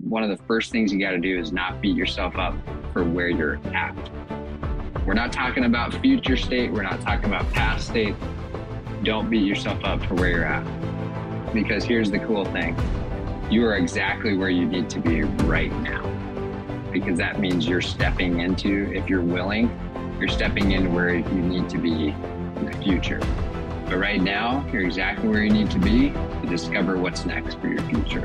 one of the first things you got to do is not beat yourself up for where you're at. We're not talking about future state. We're not talking about past state. Don't beat yourself up for where you're at. Because here's the cool thing. You are exactly where you need to be right now. Because that means you're stepping into, if you're willing, you're stepping into where you need to be in the future. But right now, you're exactly where you need to be to discover what's next for your future.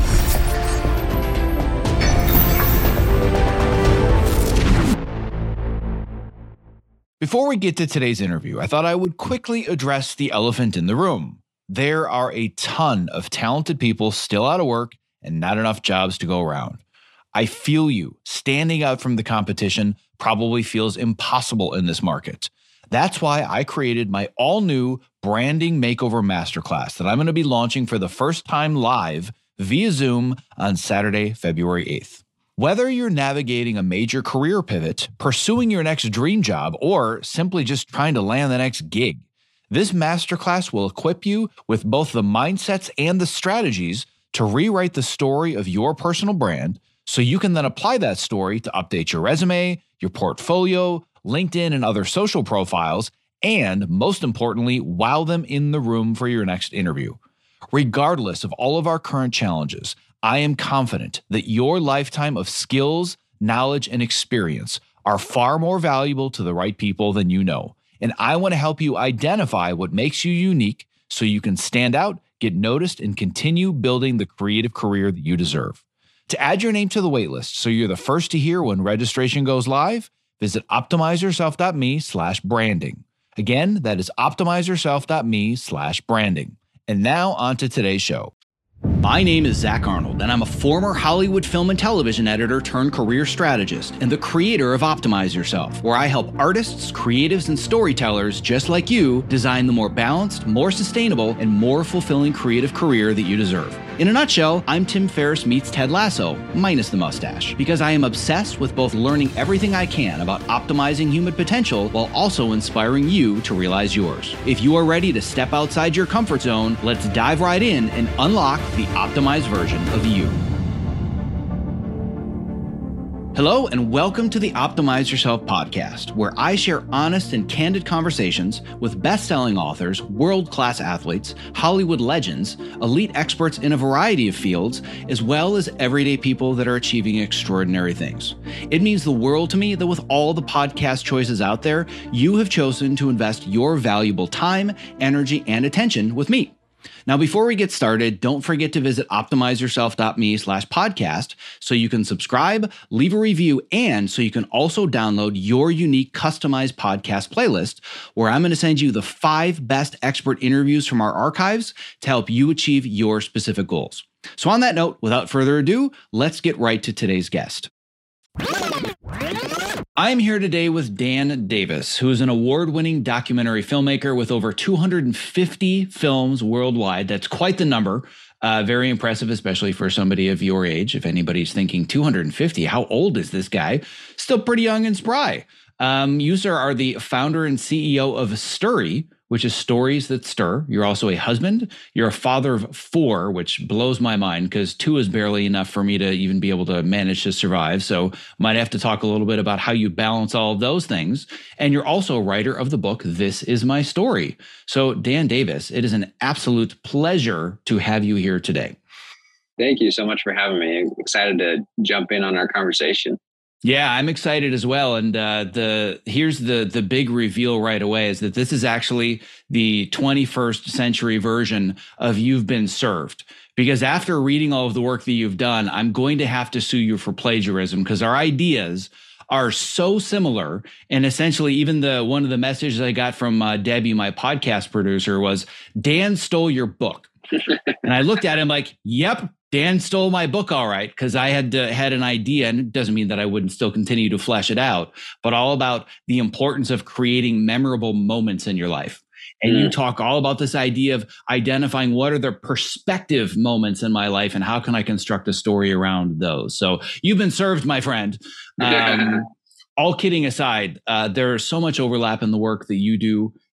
Before we get to today's interview, I thought I would quickly address the elephant in the room. There are a ton of talented people still out of work and not enough jobs to go around. I feel you. Standing out from the competition probably feels impossible in this market. That's why I created my all-new Branding Makeover Masterclass that I'm going to be launching for the first time live via Zoom on Saturday, February 8th. Whether you're navigating a major career pivot, pursuing your next dream job, or simply just trying to land the next gig, this masterclass will equip you with both the mindsets and the strategies to rewrite the story of your personal brand so you can then apply that story to update your resume, your portfolio, LinkedIn, and other social profiles, and most importantly, wow them in the room for your next interview. Regardless of all of our current challenges, I am confident that your lifetime of skills, knowledge, and experience are far more valuable to the right people than you know. And I want to help you identify what makes you unique so you can stand out, get noticed, and continue building the creative career that you deserve. To add your name to the waitlist so you're the first to hear when registration goes live, visit optimizeyourself.me/branding. Again, that is optimizeyourself.me/branding. And now on to today's show. My name is Zach Arnold, and I'm a former Hollywood film and television editor turned career strategist and the creator of Optimize Yourself, where I help artists, creatives, and storytellers just like you design the more balanced, more sustainable, and more fulfilling creative career that you deserve. In a nutshell, I'm Tim Ferriss meets Ted Lasso, minus the mustache, because I am obsessed with both learning everything I can about optimizing human potential while also inspiring you to realize yours. If you are ready to step outside your comfort zone, let's dive right in and unlock the optimized version of you. Hello, and welcome to the Optimize Yourself podcast, where I share honest and candid conversations with best-selling authors, world-class athletes, Hollywood legends, elite experts in a variety of fields, as well as everyday people that are achieving extraordinary things. It means the world to me that with all the podcast choices out there, you have chosen to invest your valuable time, energy, and attention with me. Now, before we get started, don't forget to visit optimizeyourself.me/podcast so you can subscribe, leave a review, and so you can also download your unique customized podcast playlist, where I'm going to send you the 5 best expert interviews from our archives to help you achieve your specific goals. So on that note, without further ado, let's get right to today's guest. I'm here today with Dan Davis, who is an award-winning documentary filmmaker with over 250 films worldwide. That's quite the number. Very impressive, especially for somebody of your age. If anybody's thinking 250, how old is this guy? Still pretty young and spry. You, sir, are the founder and CEO of Stirry, which is Stories That Stir. You're also a husband. You're a father of 4, which blows my mind because 2 is barely enough for me to even be able to manage to survive. So might have to talk a little bit about how you balance all of those things. And you're also a writer of the book, This Is My Story. So Dan Davis, it is an absolute pleasure to have you here today. Thank you so much for having me. I'm excited to jump in on our conversation. Yeah, I'm excited as well. And here's the big reveal right away is that this is actually the 21st century version of You've Been Served. Because after reading all of the work that you've done, I'm going to have to sue you for plagiarism because our ideas are so similar. And essentially, even one of the messages I got from Debbie, my podcast producer, was, Dan stole your book. And I looked at him like, yep, Dan stole my book, all right, because I had an idea, and it doesn't mean that I wouldn't still continue to flesh it out, but all about the importance of creating memorable moments in your life. And you talk all about this idea of identifying what are the perspective moments in my life and how can I construct a story around those. So you've been served, my friend. All kidding aside, there's so much overlap in the work that you do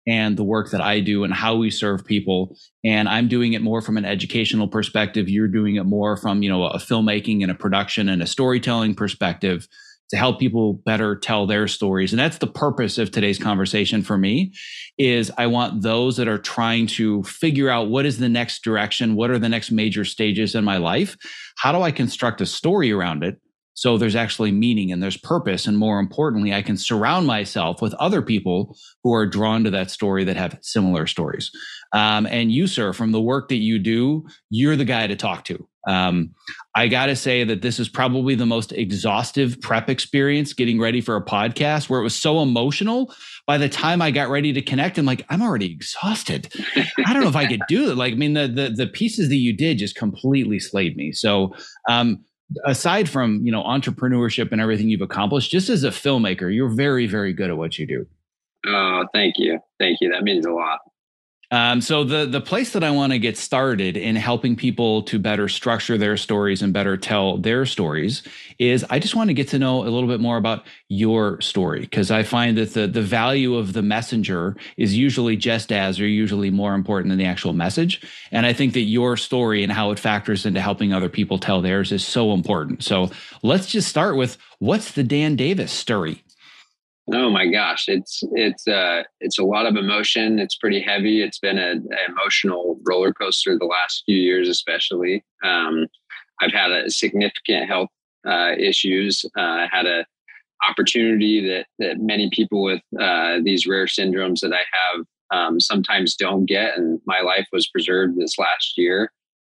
and the work that I do and how we serve people. And I'm doing it more from an educational perspective. You're doing it more from, a filmmaking and a production and a storytelling perspective to help people better tell their stories. And that's the purpose of today's conversation for me, is I want those that are trying to figure out what is the next direction, what are the next major stages in my life, how do I construct a story around it so there's actually meaning and there's purpose. And more importantly, I can surround myself with other people who are drawn to that story that have similar stories. And you, sir, from the work that you do, you're the guy to talk to. I got to say that this is probably the most exhaustive prep experience getting ready for a podcast, where it was so emotional. By the time I got ready to connect, I'm like, I'm already exhausted. I don't know if I could do it. The pieces that you did just completely slayed me. So, aside from, entrepreneurship and everything you've accomplished, just as a filmmaker, you're very, very good at what you do. Oh, thank you. Thank you. That means a lot. So the place that I want to get started in helping people to better structure their stories and better tell their stories is I just want to get to know a little bit more about your story, because I find that the value of the messenger is usually just as or usually more important than the actual message. And I think that your story and how it factors into helping other people tell theirs is so important. So let's just start with, what's the Dan Davis story? Oh my gosh, it's a lot of emotion. It's pretty heavy. It's been an emotional roller coaster the last few years, especially. I've had a significant health issues. I had a opportunity that many people with these rare syndromes that I have sometimes don't get, and my life was preserved this last year.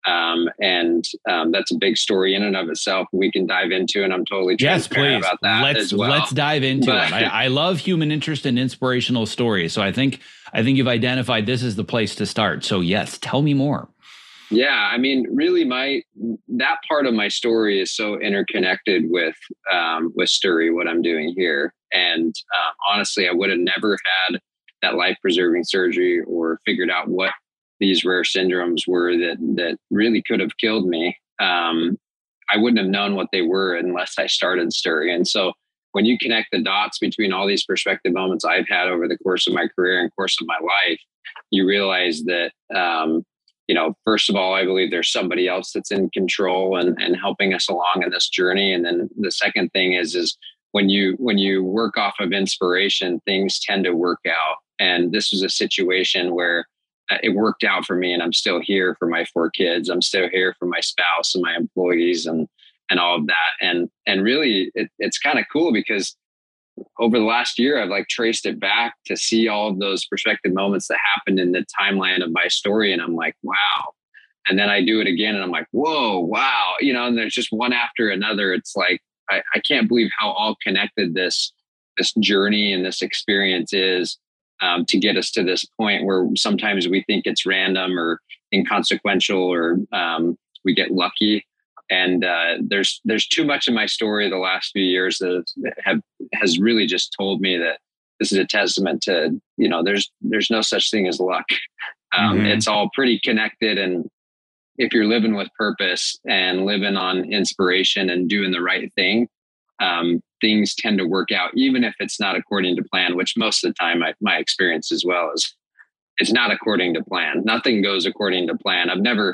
That's a big story in and of itself. We can dive into, and I'm totally transparent about that as well. Let's dive into it. I love human interest and inspirational stories. So I think you've identified this as the place to start. So yes, tell me more. Yeah, I mean, really, that part of my story is so interconnected with Sturry, what I'm doing here. And honestly, I would have never had that life-preserving surgery or figured out what these rare syndromes were that really could have killed me. I wouldn't have known what they were unless I started Sturry. And so when you connect the dots between all these perspective moments I've had over the course of my career and course of my life, you realize that, first of all, I believe there's somebody else that's in control and helping us along in this journey. And then the second thing is when you work off of inspiration, things tend to work out. And this was a situation where it worked out for me, and I'm still here for my 4 kids. I'm still here for my spouse and my employees and all of that. And really it's kind of cool because over the last year, I've traced it back to see all of those perspective moments that happened in the timeline of my story. And I'm like, wow. And then I do it again and I'm like, whoa, wow. And there's just one after another. It's like, I can't believe how all connected this journey and this experience is. To get us to this point where sometimes we think it's random or inconsequential, or we get lucky. And there's too much in my story the last few years that has really just told me that this is a testament to, there's no such thing as luck. It's all pretty connected. And if you're living with purpose and living on inspiration and doing the right thing, things tend to work out, even if it's not according to plan, which most of the time my experience as well is it's not according to plan. Nothing goes according to plan.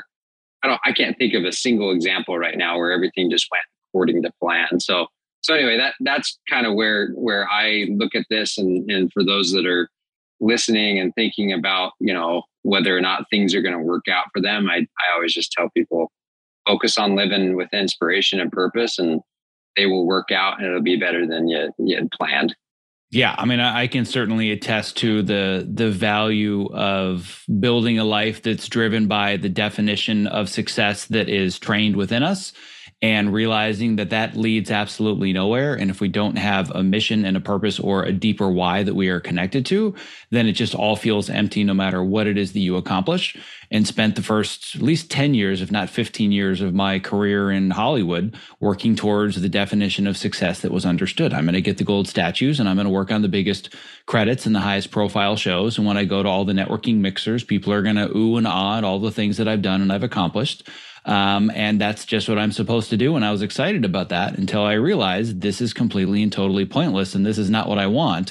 I can't think of a single example right now where everything just went according to plan. So anyway, that's kind of where I look at this. And for those that are listening and thinking about, whether or not things are going to work out for them, I always just tell people, focus on living with inspiration and purpose, and they will work out, and it'll be better than you had planned. Yeah, I mean, I can certainly attest to the value of building a life that's driven by the definition of success that is trained within us, and realizing that leads absolutely nowhere. And if we don't have a mission and a purpose or a deeper why that we are connected to, then it just all feels empty no matter what it is that you accomplish. And spent the first at least 10 years, if not 15 years of my career in Hollywood working towards the definition of success that was understood. I'm going to get the gold statues and I'm going to work on the biggest credits and the highest profile shows. And when I go to all the networking mixers, people are going to ooh and ah at all the things that I've done and I've accomplished. And that's just what I'm supposed to do. And I was excited about that until I realized this is completely and totally pointless. And this is not what I want.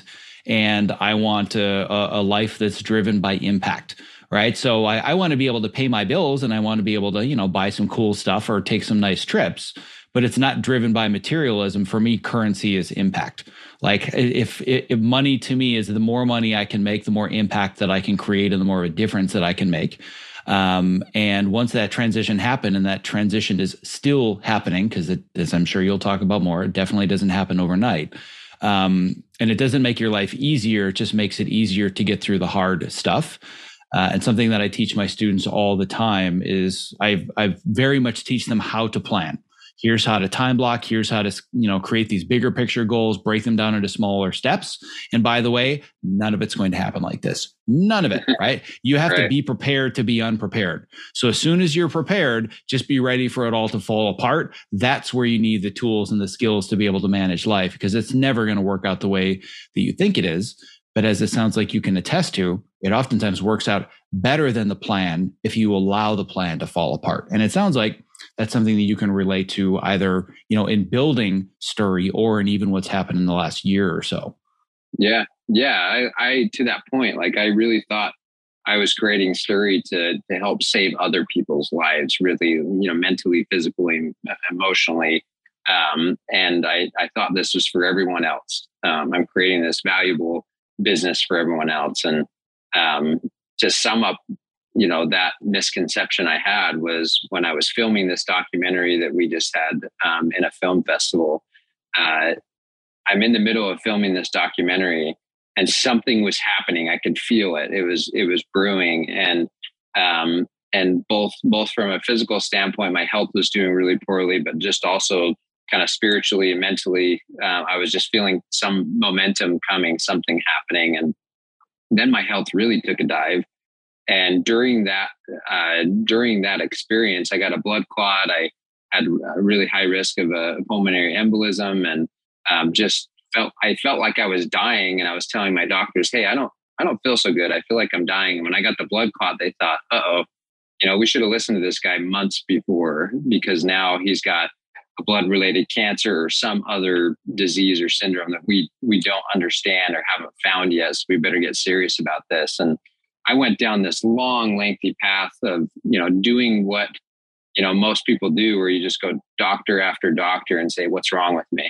and I want a life that's driven by impact. Right. So I want to be able to pay my bills and I want to be able to, buy some cool stuff or take some nice trips, but it's not driven by materialism. For me, currency is impact. Like if money to me is the more money I can make, the more impact that I can create and the more of a difference that I can make. And once that transition happened, and that transition is still happening, because as I'm sure you'll talk about more, it definitely doesn't happen overnight. And it doesn't make your life easier. It just makes it easier to get through the hard stuff. And something that I teach my students all the time is I very much teach them how to plan. Here's how to time block. Here's how to, create these bigger picture goals, break them down into smaller steps. And by the way, none of it's going to happen like this. None of it, right? You have to be prepared to be unprepared. So as soon as you're prepared, just be ready for it all to fall apart. That's where you need the tools and the skills to be able to manage life, because it's never going to work out the way that you think it is. But as it sounds like you can attest to, it oftentimes works out better than the plan if you allow the plan to fall apart. And it sounds like that's something that you can relate to either, in building Sturry or in even what's happened in the last year or so. Yeah. I to that point, like I really thought I was creating Sturry to help save other people's lives, really, mentally, physically, emotionally. And I thought this was for everyone else. I'm creating this valuable business for everyone else. And to sum up, that misconception I had was when I was filming this documentary that we just had in a film festival. I'm in the middle of filming this documentary, and something was happening. I could feel it. It was brewing, and both from a physical standpoint, my health was doing really poorly, but just also kind of spiritually and mentally, I was just feeling some momentum coming, something happening, and then my health really took a dive. And during that experience, I got a blood clot. I had a really high risk of a pulmonary embolism, and I felt like I was dying. And I was telling my doctors, "Hey, I don't feel so good. I feel like I'm dying." And when I got the blood clot, they thought, "Uh-oh, we should have listened to this guy months before, because now he's got a blood-related cancer or some other disease or syndrome that we don't understand or haven't found yet. So we better get serious about this." And I went down this long, lengthy path of, doing what, most people do, where you just go doctor after doctor and say, "What's wrong with me?"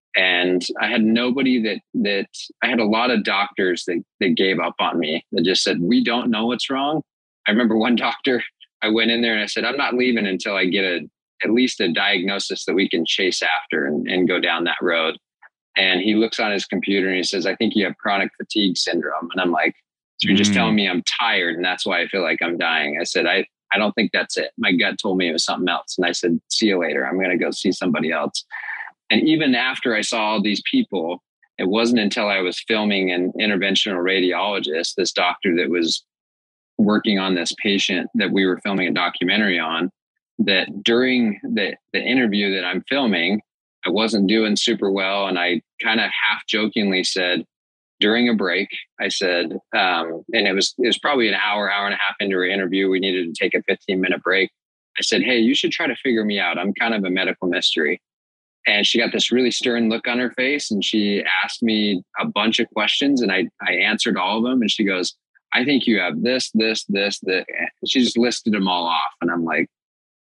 And I had nobody that I had a lot of doctors that gave up on me, that just said, "We don't know what's wrong." I remember one doctor, I went in there and I said, "I'm not leaving until I get at least a diagnosis that we can chase after and go down that road." And he looks on his computer and he says, "I think you have chronic fatigue syndrome." And I'm like, "So you're just telling me I'm tired and that's why I feel like I'm dying?" I said, I don't think that's it. My gut told me it was something else. And I said, "See you later. I'm going to go see somebody else." And even after I saw all these people, it wasn't until I was filming an interventional radiologist, this doctor that was working on this patient that we were filming a documentary on, that during the interview that I'm filming, I wasn't doing super well. And I kind of half jokingly said, during a break, I said, and it was probably an hour and a half into our interview, we needed to take a 15-minute break. I said, "Hey, you should try to figure me out. I'm kind of a medical mystery." And she got this really stern look on her face, and she asked me a bunch of questions, and I answered all of them. And she goes, "I think you have this, this, this, this." She just listed them all off. And I'm like,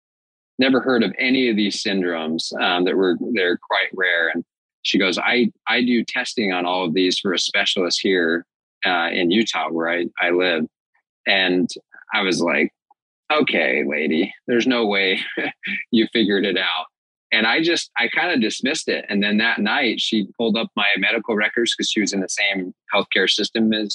never heard of any of these syndromes they're quite rare. And she goes, I do testing on all of these for a specialist here in Utah, where I live. And I was like, "Okay, lady, there's no way you figured it out." And I kind of dismissed it. And then that night she pulled up my medical records, because she was in the same healthcare system as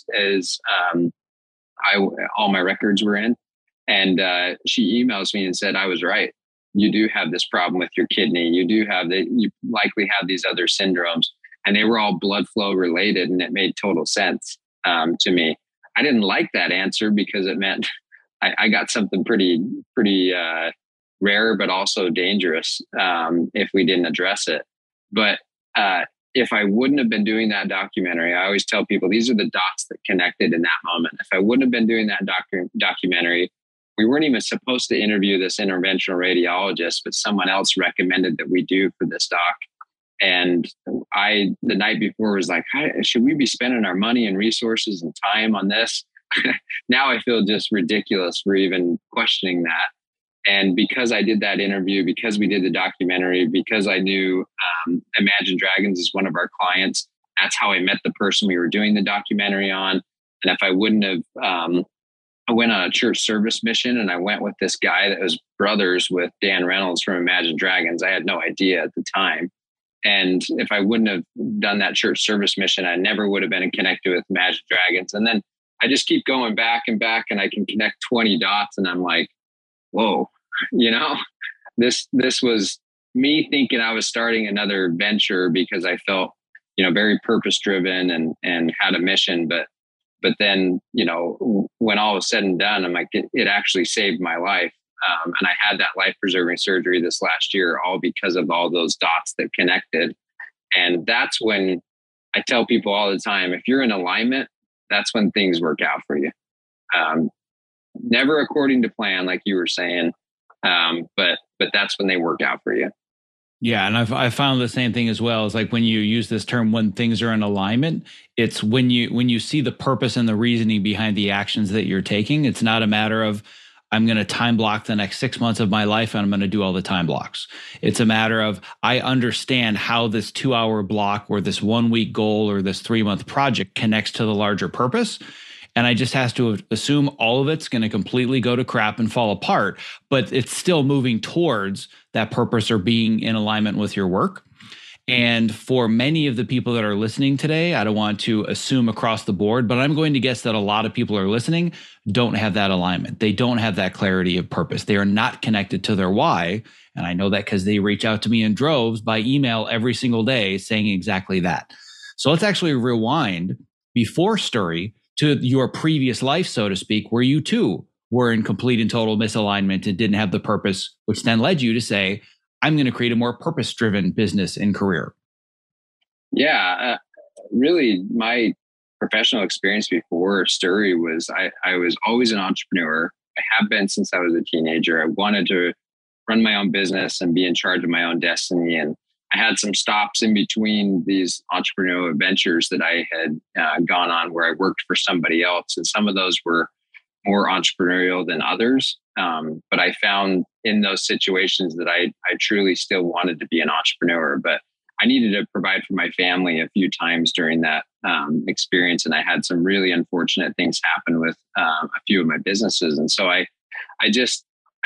all my records were in. And she emails me and said, "I was right. You do have this problem with your kidney. You likely have these other syndromes." And they were all blood flow related. And it made total sense to me. I didn't like that answer, because it meant I got something pretty rare, but also dangerous if we didn't address it. But if I wouldn't have been doing that documentary, I always tell people these are the dots that connected in that moment. If I wouldn't have been doing that documentary, we weren't even supposed to interview this interventional radiologist, but someone else recommended that we do for this doc. And the night before was like, should we be spending our money and resources and time on this? Now I feel just ridiculous for even questioning that. And because I did that interview, because we did the documentary, because I knew Imagine Dragons is one of our clients, that's how I met the person we were doing the documentary on. And if I wouldn't have, I went on a church service mission, and I went with this guy that was brothers with Dan Reynolds from Imagine Dragons. I had no idea at the time. And if I wouldn't have done that church service mission, I never would have been connected with Imagine Dragons. And then I just keep going back and back, and I can connect 20 dots. And I'm like, whoa, this was me thinking I was starting another venture because I felt, very purpose driven and had a mission. But then, when all was said and done, I'm like, it actually saved my life. And I had that life preserving surgery this last year, all because of all those dots that connected. And that's when I tell people all the time, if you're in alignment, that's when things work out for you. Never according to plan, like you were saying. But that's when they work out for you. Yeah. And I found the same thing as well. It's like when you use this term, when things are in alignment, it's when you see the purpose and the reasoning behind the actions that you're taking. It's not a matter of, I'm going to time block the next 6 months of my life and I'm going to do all the time blocks. It's a matter of, I understand how this 2-hour block or this 1 week goal or this 3-month project connects to the larger purpose. And I just have to assume all of it's going to completely go to crap and fall apart, but it's still moving towards that purpose or being in alignment with your work. And for many of the people that are listening today, I don't want to assume across the board, but I'm going to guess that a lot of people are listening don't have that alignment. They don't have that clarity of purpose. They are not connected to their why. And I know that because they reach out to me in droves by email every single day saying exactly that. So let's actually rewind before Sturry to your previous life, so to speak, where you too were in complete and total misalignment and didn't have the purpose, which then led you to say, I'm going to create a more purpose-driven business and career. Yeah, really, my professional experience before Sturry was I was always an entrepreneur. I have been since I was a teenager. I wanted to run my own business and be in charge of my own destiny. And I had some stops in between these entrepreneurial adventures that I had gone on where I worked for somebody else. And some of those were more entrepreneurial than others. But I found in those situations that I truly still wanted to be an entrepreneur, but I needed to provide for my family a few times during that experience. And I had some really unfortunate things happen with a few of my businesses. And so I just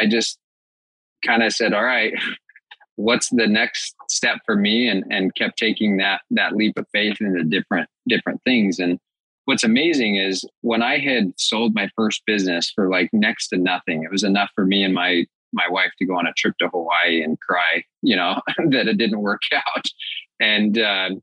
kind of said, all right, what's the next step for me? And kept taking that leap of faith into different things. And what's amazing is when I had sold my first business for like next to nothing, it was enough for me and my wife to go on a trip to Hawaii and cry, that it didn't work out. And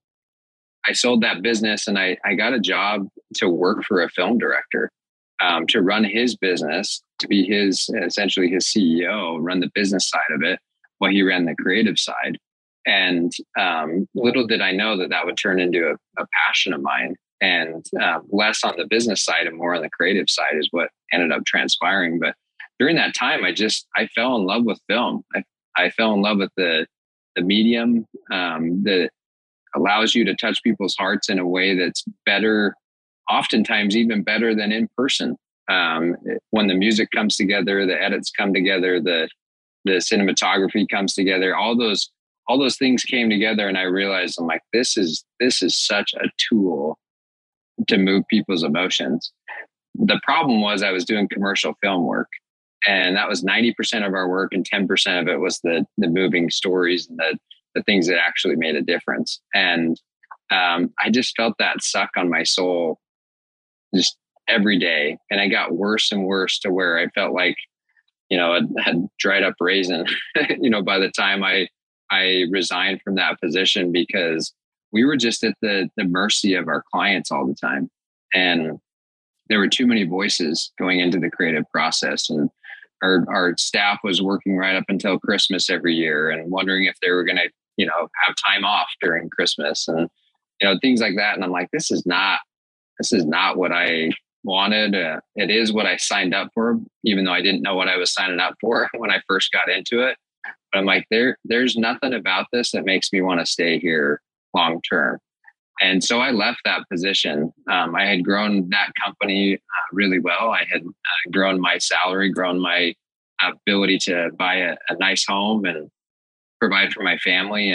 I sold that business and I got a job to work for a film director, to run his business, to be essentially his CEO, run the business side of it while he ran the creative side. And little did I know that would turn into a passion of mine. And less on the business side and more on the creative side is what ended up transpiring. But during that time, I fell in love with film. I fell in love with the medium that allows you to touch people's hearts in a way that's better, oftentimes even better than in person. When the music comes together, the edits come together, the cinematography comes together, all those things came together, and I realized I'm like, this is such a tool to move people's emotions. The problem was I was doing commercial film work, and that was 90% of our work, and 10% of it was the moving stories and the things that actually made a difference. And I just felt that suck on my soul just every day. And I got worse and worse to where I felt like, I had dried up raisin, by the time I resigned from that position, because we were just at the mercy of our clients all the time. And there were too many voices going into the creative process. And our staff was working right up until Christmas every year and wondering if they were going to, have time off during Christmas and, things like that. And I'm like, this is not what I wanted. It is what I signed up for, even though I didn't know what I was signing up for when I first got into it. But I'm like, there's nothing about this that makes me want to stay here long term. And so I left that position. I had grown that company really well. I had grown my salary, grown my ability to buy a nice home and provide for my family,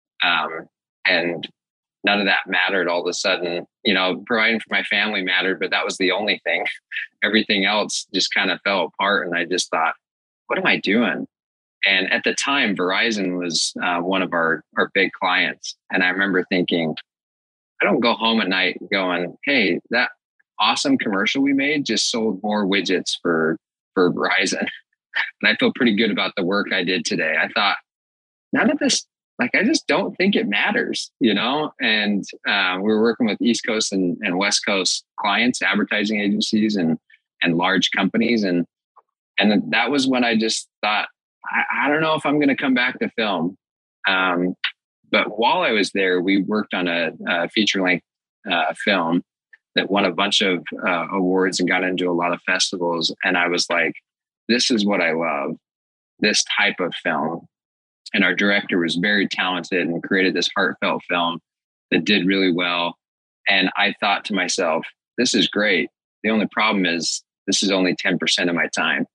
and none of that mattered. All of a sudden, providing for my family mattered, but that was the only thing. Everything else just kind of fell apart, and I just thought, what am I doing? And at the time, Verizon was one of our big clients, and I remember thinking, I don't go home at night going, hey, that awesome commercial we made just sold more widgets for Verizon. And I feel pretty good about the work I did today. I thought, none of this, I just don't think it matters, And we were working with East Coast and West Coast clients, advertising agencies and large companies. And that was when I just thought, I don't know if I'm going to come back to film. But while I was there, we worked on a feature-length film that won a bunch of awards and got into a lot of festivals. And I was like, this is what I love, this type of film. And our director was very talented and created this heartfelt film that did really well. And I thought to myself, this is great. The only problem is this is only 10% of my time.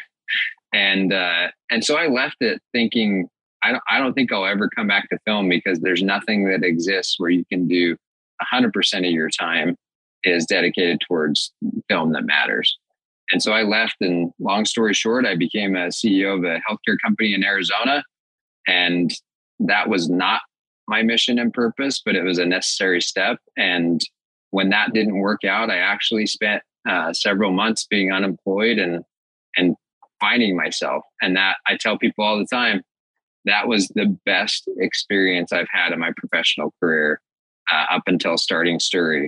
And so I left it thinking, I don't think I'll ever come back to film, because there's nothing that exists where you can do 100% of your time is dedicated towards film that matters. And so I left, and long story short, I became a CEO of a healthcare company in Arizona. And that was not my mission and purpose, but it was a necessary step. And when that didn't work out, I actually spent several months being unemployed and finding myself. And that, I tell people all the time, that was the best experience I've had in my professional career up until starting Sturry,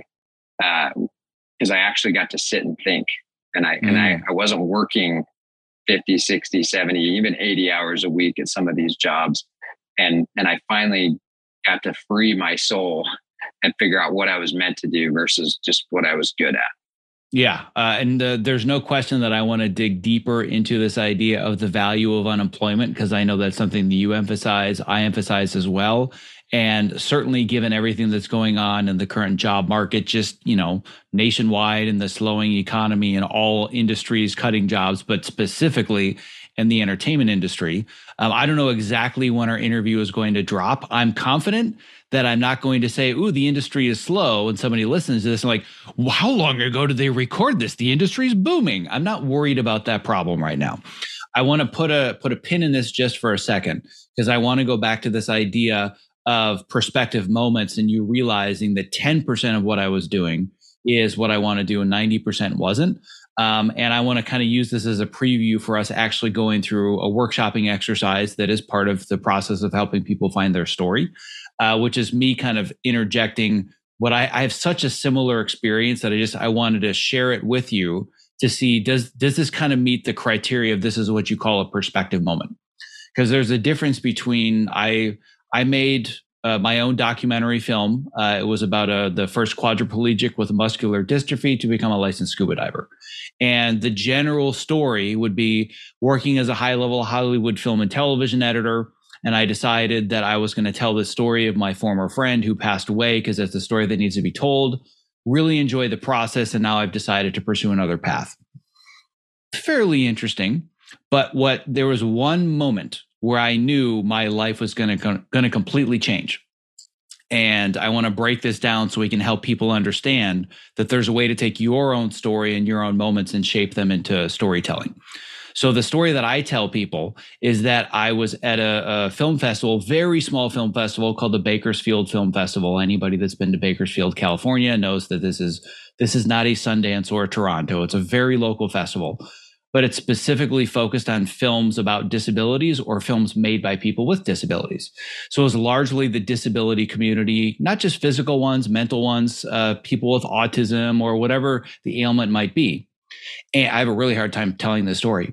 because I actually got to sit and think, and I wasn't working 50, 60, 70, even 80 hours a week at some of these jobs. And I finally got to free my soul and figure out what I was meant to do versus just what I was good at. Yeah. And there's no question that I want to dig deeper into this idea of the value of unemployment, because I know that's something that you emphasize, I emphasize as well. And certainly given everything that's going on in the current job market, just, nationwide, and the slowing economy and all industries cutting jobs, but specifically in the entertainment industry. I don't know exactly when our interview is going to drop. I'm confident that I'm not going to say, ooh, the industry is slow, and somebody listens to this and like, well, how long ago did they record this? The industry is booming. I'm not worried about that problem right now. I want to put a pin in this just for a second, because I want to go back to this idea of perspective moments, and you realizing that 10% of what I was doing is what I want to do and 90% wasn't. And I want to kind of use this as a preview for us actually going through a workshopping exercise that is part of the process of helping people find their story, which is me kind of interjecting what I have such a similar experience that I wanted to share it with you to see, does this kind of meet the criteria of this is what you call a perspective moment? Because there's a difference between I made my own documentary film. It was about the first quadriplegic with muscular dystrophy to become a licensed scuba diver. And the general story would be working as a high-level Hollywood film and television editor. And I decided that I was going to tell the story of my former friend who passed away, because it's a story that needs to be told. Really enjoy the process. And now I've decided to pursue another path. Fairly interesting. But there was one moment where I knew my life was going to completely change. And I want to break this down so we can help people understand that there's a way to take your own story and your own moments and shape them into storytelling. So the story that I tell people is that I was at a film festival, very small film festival called the Bakersfield Film Festival. Anybody that's been to Bakersfield, California knows that this is not a Sundance or a Toronto. It's a very local festival, but it's specifically focused on films about disabilities or films made by people with disabilities. So it was largely the disability community, not just physical ones, mental ones, people with autism or whatever the ailment might be. And I have a really hard time telling this story.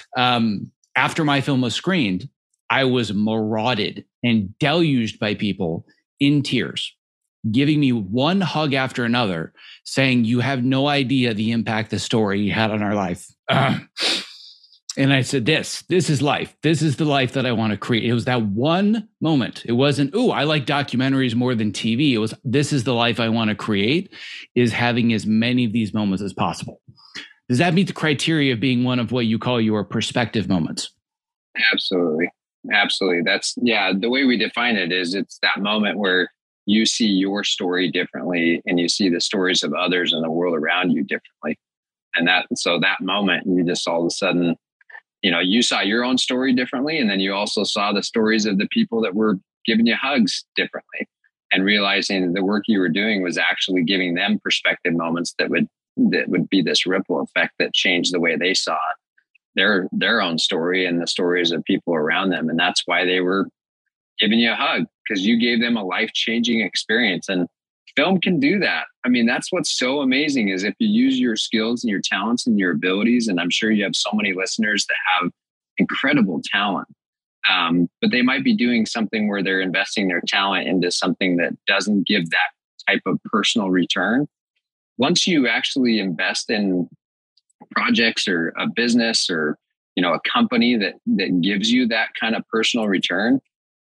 After my film was screened, I was marauded and deluged by people in tears, giving me one hug after another, saying, you have no idea the impact the story had on our life. And I said, this is life. This is the life that I want to create. It was that one moment. It wasn't, I like documentaries more than TV. It was, this is the life I want to create, is having as many of these moments as possible. Does that meet the criteria of being one of what you call your perspective moments? Absolutely. Absolutely. That's, the way we define it is it's that moment where you see your story differently and you see the stories of others in the world around you differently. And that moment, you just all of a sudden, you saw your own story differently. And then you also saw the stories of the people that were giving you hugs differently, and realizing the work you were doing was actually giving them perspective moments that would be this ripple effect that changed the way they saw their own story and the stories of people around them. And that's why they were giving you a hug, because you gave them a life-changing experience. And film can do that. I mean, that's what's so amazing, is if you use your skills and your talents and your abilities, and I'm sure you have so many listeners that have incredible talent, but they might be doing something where they're investing their talent into something that doesn't give that type of personal return. Once you actually invest in projects or a business or, a company that gives you that kind of personal return,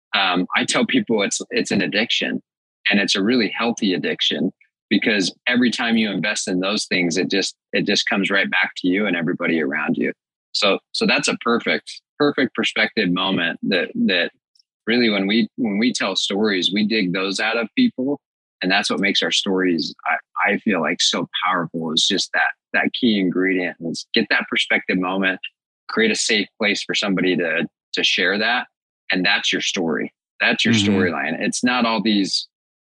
I tell people it's an addiction. And it's a really healthy addiction, because every time you invest in those things, it just comes right back to you and everybody around you. So that's a perfect perspective moment that really, when we tell stories, we dig those out of people. And that's what makes our stories, I feel like, so powerful, is just that key ingredient. Is get that perspective moment, create a safe place for somebody to share that. And that's your story. That's your storyline. It's not all these,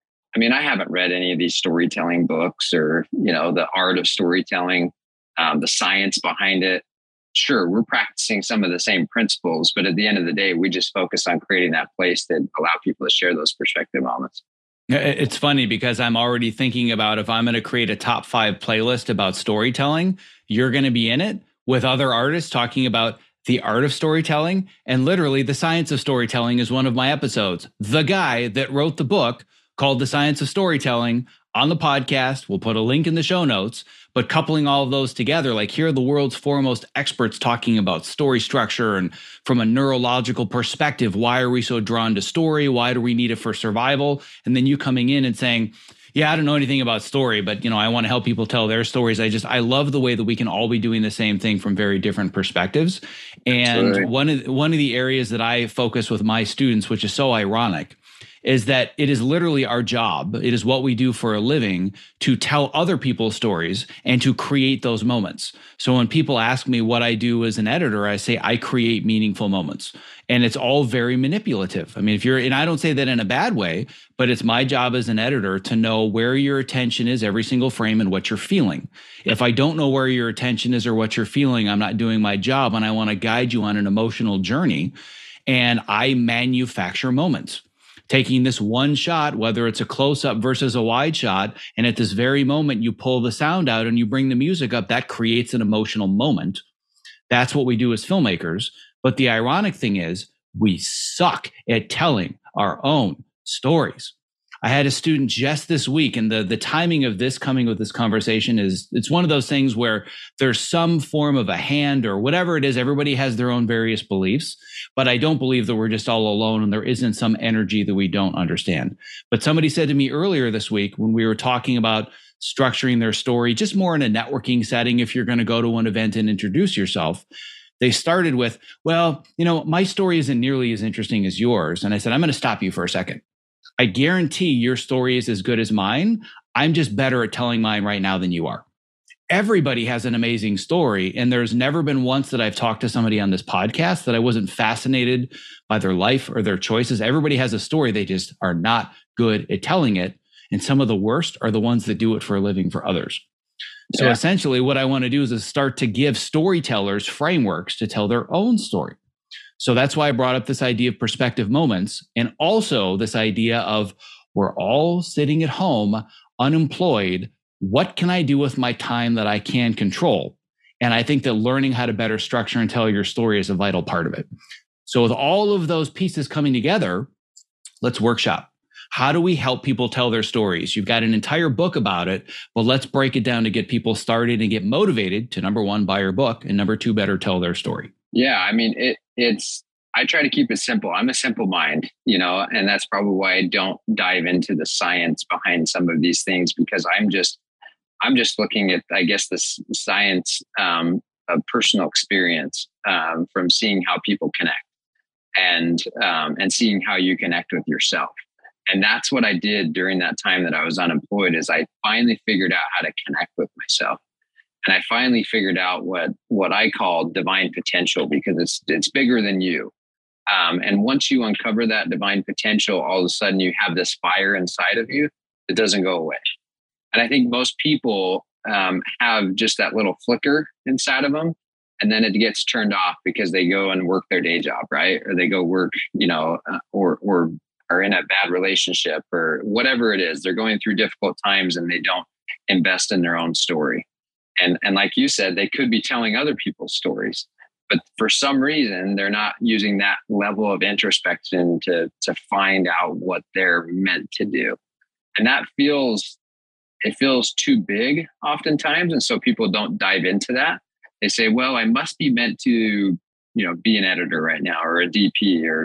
I haven't read any of these storytelling books or, the art of storytelling, the science behind it. Sure, we're practicing some of the same principles, but at the end of the day, we just focus on creating that place that allow people to share those perspective moments. It's funny, because I'm already thinking about, if I'm going to create a top 5 playlist about storytelling, you're going to be in it with other artists talking about the art of storytelling. And literally, the science of storytelling is one of my episodes. The guy that wrote the book called The Science of Storytelling on the podcast. We'll put a link in the show notes, but coupling all of those together, like, here are the world's foremost experts talking about story structure, and from a neurological perspective, why are we so drawn to story? Why do we need it for survival? And then you coming in and saying, I don't know anything about story, but I want to help people tell their stories. I love the way that we can all be doing the same thing from very different perspectives. And Absolutely. one of the areas that I focus with my students, which is so ironic, is that it is literally our job. It is what we do for a living, to tell other people's stories and to create those moments. So when people ask me what I do as an editor, I say I create meaningful moments. And it's all very manipulative. And I don't say that in a bad way, but it's my job as an editor to know where your attention is every single frame and what you're feeling. If I don't know where your attention is or what you're feeling, I'm not doing my job, and I want to guide you on an emotional journey. And I manufacture moments. Taking this one shot, whether it's a close-up versus a wide shot, and at this very moment, you pull the sound out and you bring the music up, that creates an emotional moment. That's what we do as filmmakers. But the ironic thing is, we suck at telling our own stories. I had a student just this week, and the timing of this coming with this conversation it's one of those things where there's some form of a hand or whatever it is. Everybody has their own various beliefs, but I don't believe that we're just all alone and there isn't some energy that we don't understand. But somebody said to me earlier this week, when we were talking about structuring their story, just more in a networking setting, if you're going to go to an event and introduce yourself, they started with, my story isn't nearly as interesting as yours. And I said, I'm going to stop you for a second. I guarantee your story is as good as mine. I'm just better at telling mine right now than you are. Everybody has an amazing story. And there's never been once that I've talked to somebody on this podcast that I wasn't fascinated by their life or their choices. Everybody has a story. They just are not good at telling it. And some of the worst are the ones that do it for a living for others. So essentially what I want to do is start to give storytellers frameworks to tell their own story. So that's why I brought up this idea of perspective moments, and also this idea of, we're all sitting at home unemployed. What can I do with my time that I can control? And I think that learning how to better structure and tell your story is a vital part of it. So with all of those pieces coming together, let's workshop. How do we help people tell their stories? You've got an entire book about it, but let's break it down to get people started and get motivated to, number one, buy your book, and number two, better tell their story. Yeah, I mean, I try to keep it simple. I'm a simple mind, and that's probably why I don't dive into the science behind some of these things, because I'm just looking at, I guess, the science of personal experience, from seeing how people connect, and seeing how you connect with yourself. And that's what I did during that time that I was unemployed, is I finally figured out how to connect with myself. And I finally figured out what I call divine potential, because it's bigger than you. And once you uncover that divine potential, all of a sudden you have this fire inside of you that doesn't go away. And I think most people have just that little flicker inside of them, and then it gets turned off because they go and work their day job, right? Or they go work, or are in a bad relationship, or whatever it is. They're going through difficult times and they don't invest in their own story. And like you said, they could be telling other people's stories, but for some reason, they're not using that level of introspection to find out what they're meant to do. And it feels too big oftentimes. And so people don't dive into that. They say, well, I must be meant to, be an editor right now, or a DP, or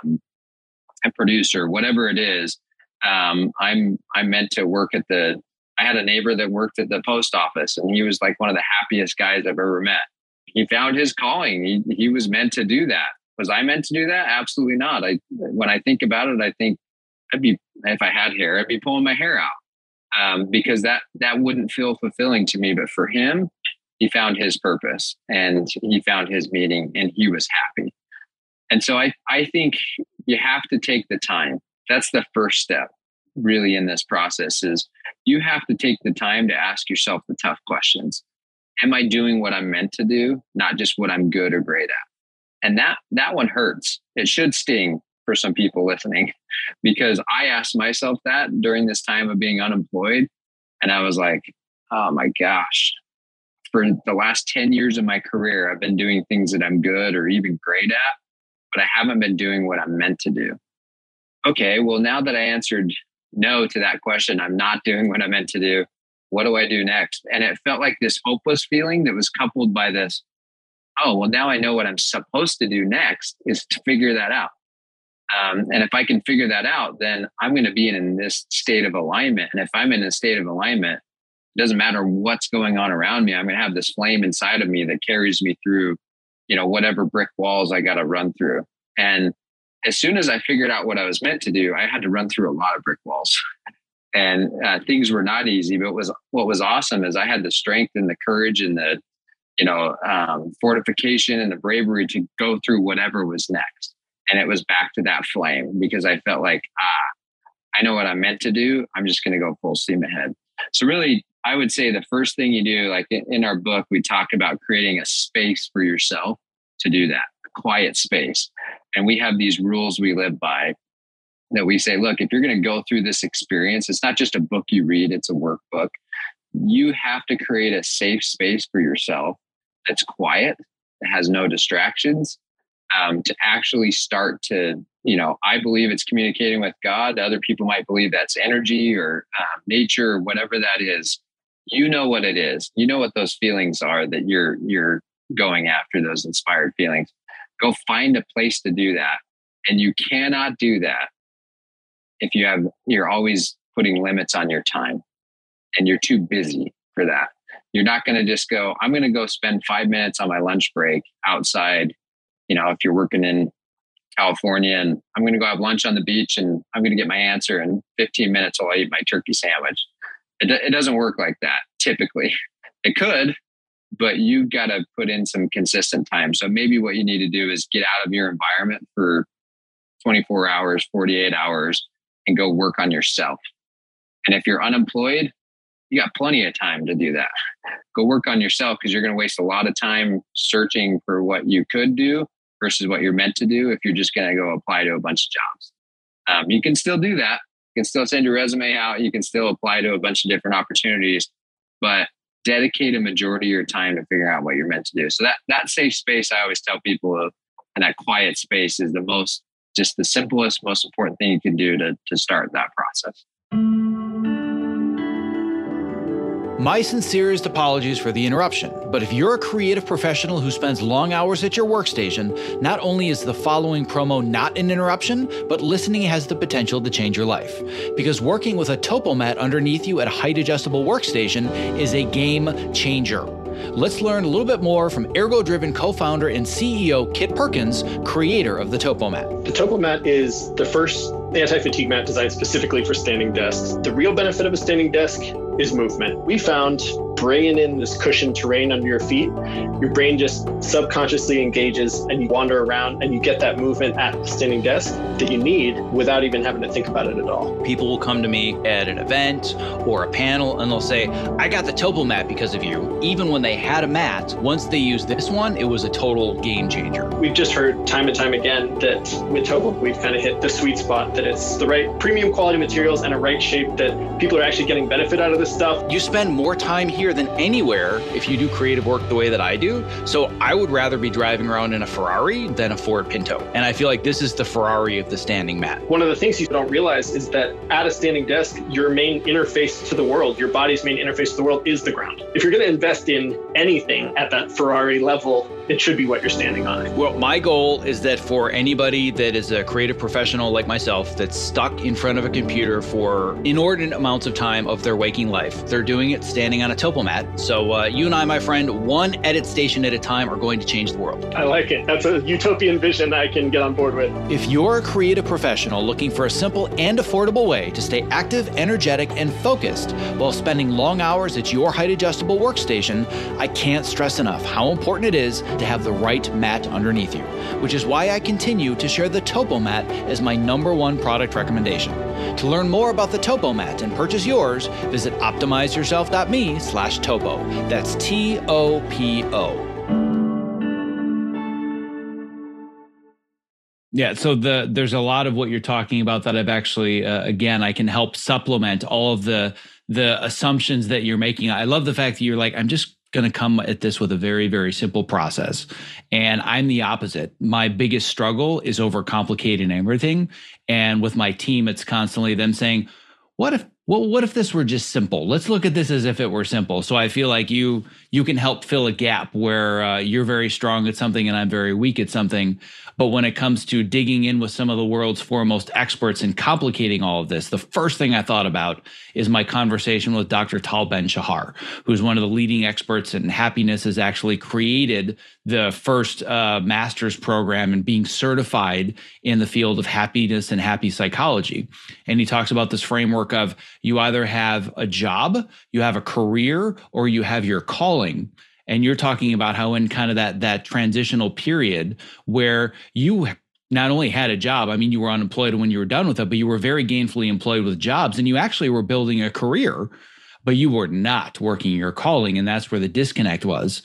a producer, whatever it is. I'm meant to work I had a neighbor that worked at the post office, and he was like one of the happiest guys I've ever met. He found his calling. He was meant to do that. Was I meant to do that? Absolutely not. When I think about it, I think if I had hair, I'd be pulling my hair out, because that wouldn't feel fulfilling to me. But for him, he found his purpose and he found his meaning, and he was happy. And so I think you have to take the time. That's the first step really in this process, is you have to take the time to ask yourself the tough questions. Am I doing what I'm meant to do? Not just what I'm good or great at. And that one hurts. It should sting for some people listening, because I asked myself that during this time of being unemployed. And I was like, oh my gosh, for the last 10 years of my career, I've been doing things that I'm good or even great at, but I haven't been doing what I'm meant to do. Okay, well, now that I answered no to that question, I'm not doing what I'm meant to do. What do I do next? And it felt like this hopeless feeling that was coupled by this, oh, well, now I know what I'm supposed to do next is to figure that out. And if I can figure that out, then I'm going to be in this state of alignment. And if I'm in a state of alignment, it doesn't matter what's going on around me. I'm going to have this flame inside of me that carries me through, whatever brick walls I got to run through. And as soon as I figured out what I was meant to do, I had to run through a lot of brick walls, and things were not easy. But what was awesome is I had the strength and the courage and the, fortification and the bravery to go through whatever was next. And it was back to that flame, because I felt like, I know what I'm meant to do. I'm just going to go full steam ahead. So really, I would say the first thing you do, like in our book, we talk about creating a space for yourself to do that, a quiet space. And we have these rules we live by that we say, look, if you're going to go through this experience, it's not just a book you read, it's a workbook. You have to create a safe space for yourself that's quiet, that has no distractions, to actually start to, I believe it's communicating with God. Other people might believe that's energy or nature or whatever that is. You know what it is. You know what those feelings are that you're going after, those inspired feelings. Go find a place to do that. And you cannot do that if you're always putting limits on your time and you're too busy for that. You're not going to just go, I'm going to go spend 5 minutes on my lunch break outside. If you're working in California, and I'm going to go have lunch on the beach and I'm going to get my answer in 15 minutes while I eat my turkey sandwich. It doesn't work like that. Typically it could, but you've got to put in some consistent time. So maybe what you need to do is get out of your environment for 24 hours, 48 hours, and go work on yourself. And if you're unemployed, you got plenty of time to do that. Go work on yourself, because you're going to waste a lot of time searching for what you could do versus what you're meant to do if you're just going to go apply to a bunch of jobs. You can still do that. You can still send your resume out. You can still apply to a bunch of different opportunities, but dedicate a majority of your time to figure out what you're meant to do. So that safe space, I always tell people, and that quiet space is just the simplest, most important thing you can do to start that process. My sincerest apologies for the interruption, but if you're a creative professional who spends long hours at your workstation, not only is the following promo not an interruption, but listening has the potential to change your life. Because working with a Topomat underneath you at a height-adjustable workstation is a game changer. Let's learn a little bit more from Ergo-Driven co-founder and CEO Kit Perkins, creator of the Topomat. The Topomat is the first anti-fatigue mat designed specifically for standing desks. The real benefit of a standing desk is movement. We found bringing in this cushioned terrain under your feet, your brain just subconsciously engages and you wander around and you get that movement at the standing desk that you need without even having to think about it at all. People will come to me at an event or a panel and they'll say, I got the Topomat because of you. Even when they had a mat, once they used this one, it was a total game changer. We've just heard time and time again that with Topo, we've kind of hit the sweet spot, that it's the right premium quality materials and a right shape that people are actually getting benefit out of this stuff. You spend more time here than anywhere if you do creative work the way that I do. So I would rather be driving around in a Ferrari than a Ford Pinto. And I feel like this is the Ferrari of the standing mat. One of the things you don't realize is that at a standing desk, your main interface to the world, your body's main interface to the world is the ground. If you're going to invest in anything at that Ferrari level, it should be what you're standing on. Well, my goal is that for anybody that is a creative professional like myself that's stuck in front of a computer for inordinate amounts of time of their waking life, they're doing it standing on a Topomat. So you and I, my friend, one edit station at a time are going to change the world. I like it. That's a utopian vision I can get on board with. If you're a creative professional looking for a simple and affordable way to stay active, energetic, and focused while spending long hours at your height-adjustable workstation, I can't stress enough how important it is to have the right mat underneath you, which is why I continue to share the Topomat as my #1 product recommendation. To learn more about the Topomat and purchase yours, visit optimizeyourself.me/topo. That's TOPO. Yeah, so there's a lot of what you're talking about that I've actually, again, I can help supplement all of the assumptions that you're making. I love the fact that you're like, I'm just going to come at this with a very, very simple process. And I'm the opposite. My biggest struggle is overcomplicating everything. And with my team, it's constantly them saying, what if this were just simple? Let's look at this as if it were simple. So I feel like you can help fill a gap where you're very strong at something and I'm very weak at something. But when it comes to digging in with some of the world's foremost experts and complicating all of this, the first thing I thought about is my conversation with Dr. Tal Ben-Shahar, who's one of the leading experts in happiness, has actually created the first master's program in being certified in the field of happiness and happy psychology. And he talks about this framework of you either have a job, you have a career, or you have your calling. And you're talking about how in kind of that transitional period where you not only had a job, I mean, you were unemployed when you were done with it, but you were very gainfully employed with jobs and you actually were building a career, but you were not working your calling. And that's where the disconnect was.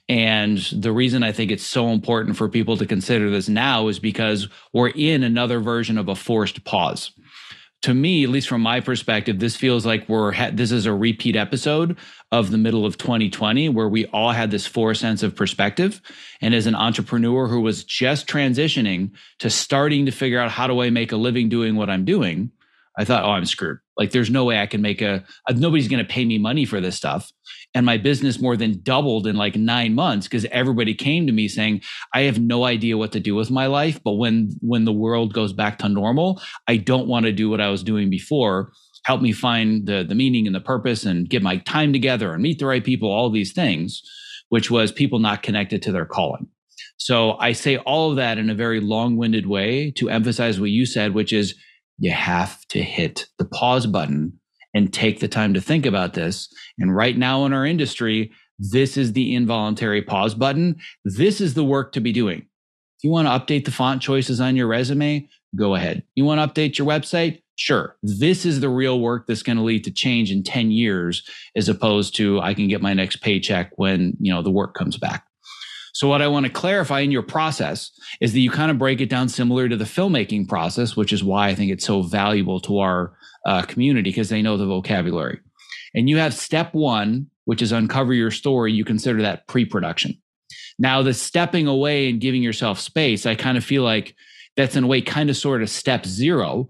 And the reason I think it's so important for people to consider this now is because we're in another version of a forced pause. To me, at least from my perspective, this feels like this is a repeat episode of the middle of 2020, where we all had this forced sense of perspective. And as an entrepreneur who was just transitioning to starting to figure out how do I make a living doing what I'm doing, I thought, oh, I'm screwed. Like there's no way I can nobody's going to pay me money for this stuff. And my business more than doubled in like 9 months because everybody came to me saying, I have no idea what to do with my life. But when the world goes back to normal, I don't want to do what I was doing before. Help me find the meaning and the purpose and get my time together and meet the right people, all these things, which was people not connected to their calling. So I say all of that in a very long-winded way to emphasize what you said, which is you have to hit the pause button and take the time to think about this. And right now in our industry, this is the involuntary pause button. This is the work to be doing. If you want to update the font choices on your resume, go ahead. You want to update your website? Sure. This is the real work that's going to lead to change in 10 years, as opposed to I can get my next paycheck when, the work comes back. So what I want to clarify in your process is that you kind of break it down similar to the filmmaking process, which is why I think it's so valuable to our community, because they know the vocabulary. And you have step 1, which is uncover your story. You consider that pre-production. Now, the stepping away and giving yourself space, I kind of feel like that's in a way kind of sort of step 0,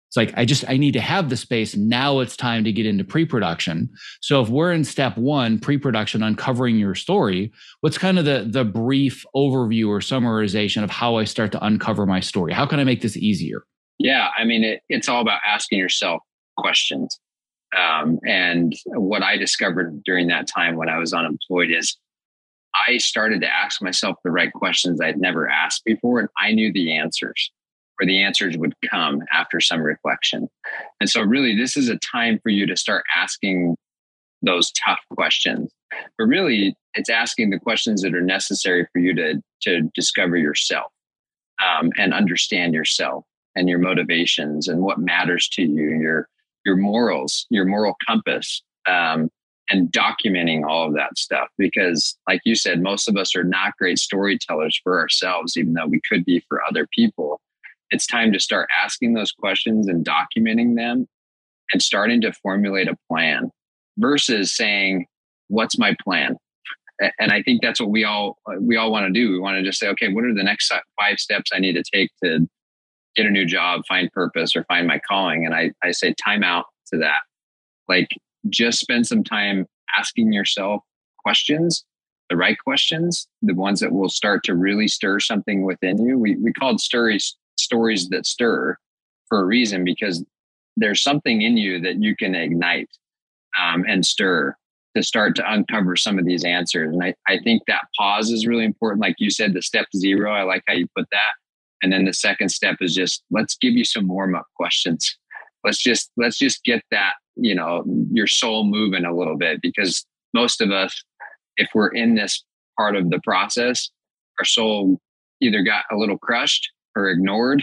It's like, I need to have the space. Now it's time to get into pre-production. So if we're in step one, pre-production, uncovering your story, what's kind of the brief overview or summarization of how I start to uncover my story? How can I make this easier? Yeah. I mean, it's all about asking yourself questions. And what I discovered during that time when I was unemployed is I started to ask myself the right questions I'd never asked before. And I knew the answers, or the answers would come after some reflection. And so really, this is a time for you to start asking those tough questions. But really, it's asking the questions that are necessary for you to discover yourself, and understand yourself and your motivations and what matters to you, your morals, your moral compass, and documenting all of that stuff. Because like you said, most of us are not great storytellers for ourselves, even though we could be for other people. It's time to start asking those questions and documenting them and starting to formulate a plan versus saying, what's my plan? And I think that's what we all want to do. We want to just say, okay, what are the next 5 steps I need to take to get a new job, find purpose, or find my calling? And I say time out to that. Like, just spend some time asking yourself questions, the right questions, the ones that will start to really stir something within you. We called stories that stir for a reason, because there's something in you that you can ignite and stir to start to uncover some of these answers. And I think that pause is really important. Like you said, the step 0, I like how you put that. And then the second step is just, let's give you some warm-up questions. Let's just get that, your soul moving a little bit, because most of us, if we're in this part of the process, our soul either got a little crushed or ignored,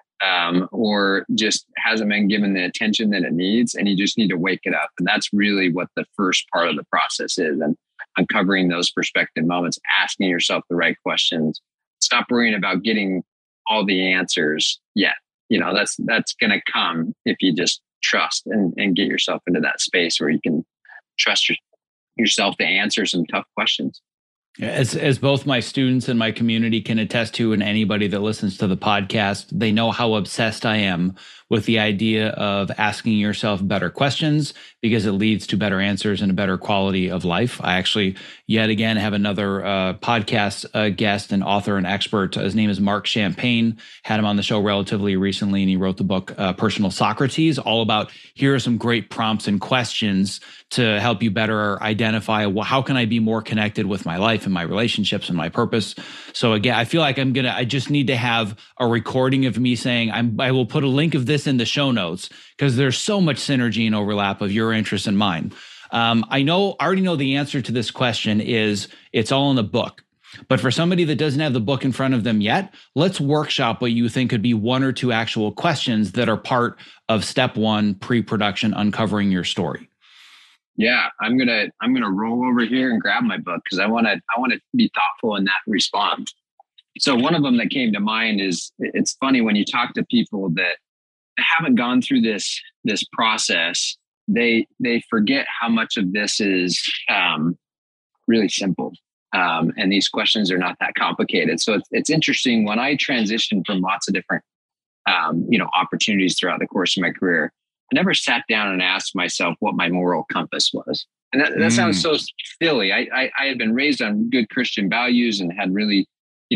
or just hasn't been given the attention that it needs. And you just need to wake it up. And that's really what the first part of the process is. And uncovering those perspective moments, asking yourself the right questions. Stop worrying about getting all the answers yet. That's going to come if you just trust and get yourself into that space where you can trust yourself to answer some tough questions. As both my students and my community can attest to, and anybody that listens to the podcast, they know how obsessed I am with the idea of asking yourself better questions, because it leads to better answers and a better quality of life. I actually, yet again, have another podcast guest and author and expert. His name is Mark Champagne. Had him on the show relatively recently, and he wrote the book Personal Socrates, all about here are some great prompts and questions to help you better identify, well, how can I be more connected with my life and my relationships and my purpose? So again, I feel like I just need to have a recording of me saying, I will put a link of this in the show notes, because there's so much synergy and overlap of your interests and mine. I already know the answer to this question is it's all in the book. But for somebody that doesn't have the book in front of them yet, let's workshop what you think could be 1 or 2 actual questions that are part of step 1, pre-production, uncovering your story. Yeah, I'm gonna roll over here and grab my book, because I want to be thoughtful in that response. So one of them that came to mind is, it's funny when you talk to people that haven't gone through this process, they forget how much of this is really simple, and these questions are not that complicated. So it's interesting, when I transitioned from lots of different opportunities throughout the course of my career, I never sat down and asked myself what my moral compass was. And that sounds so silly. I had been raised on good Christian values and had really,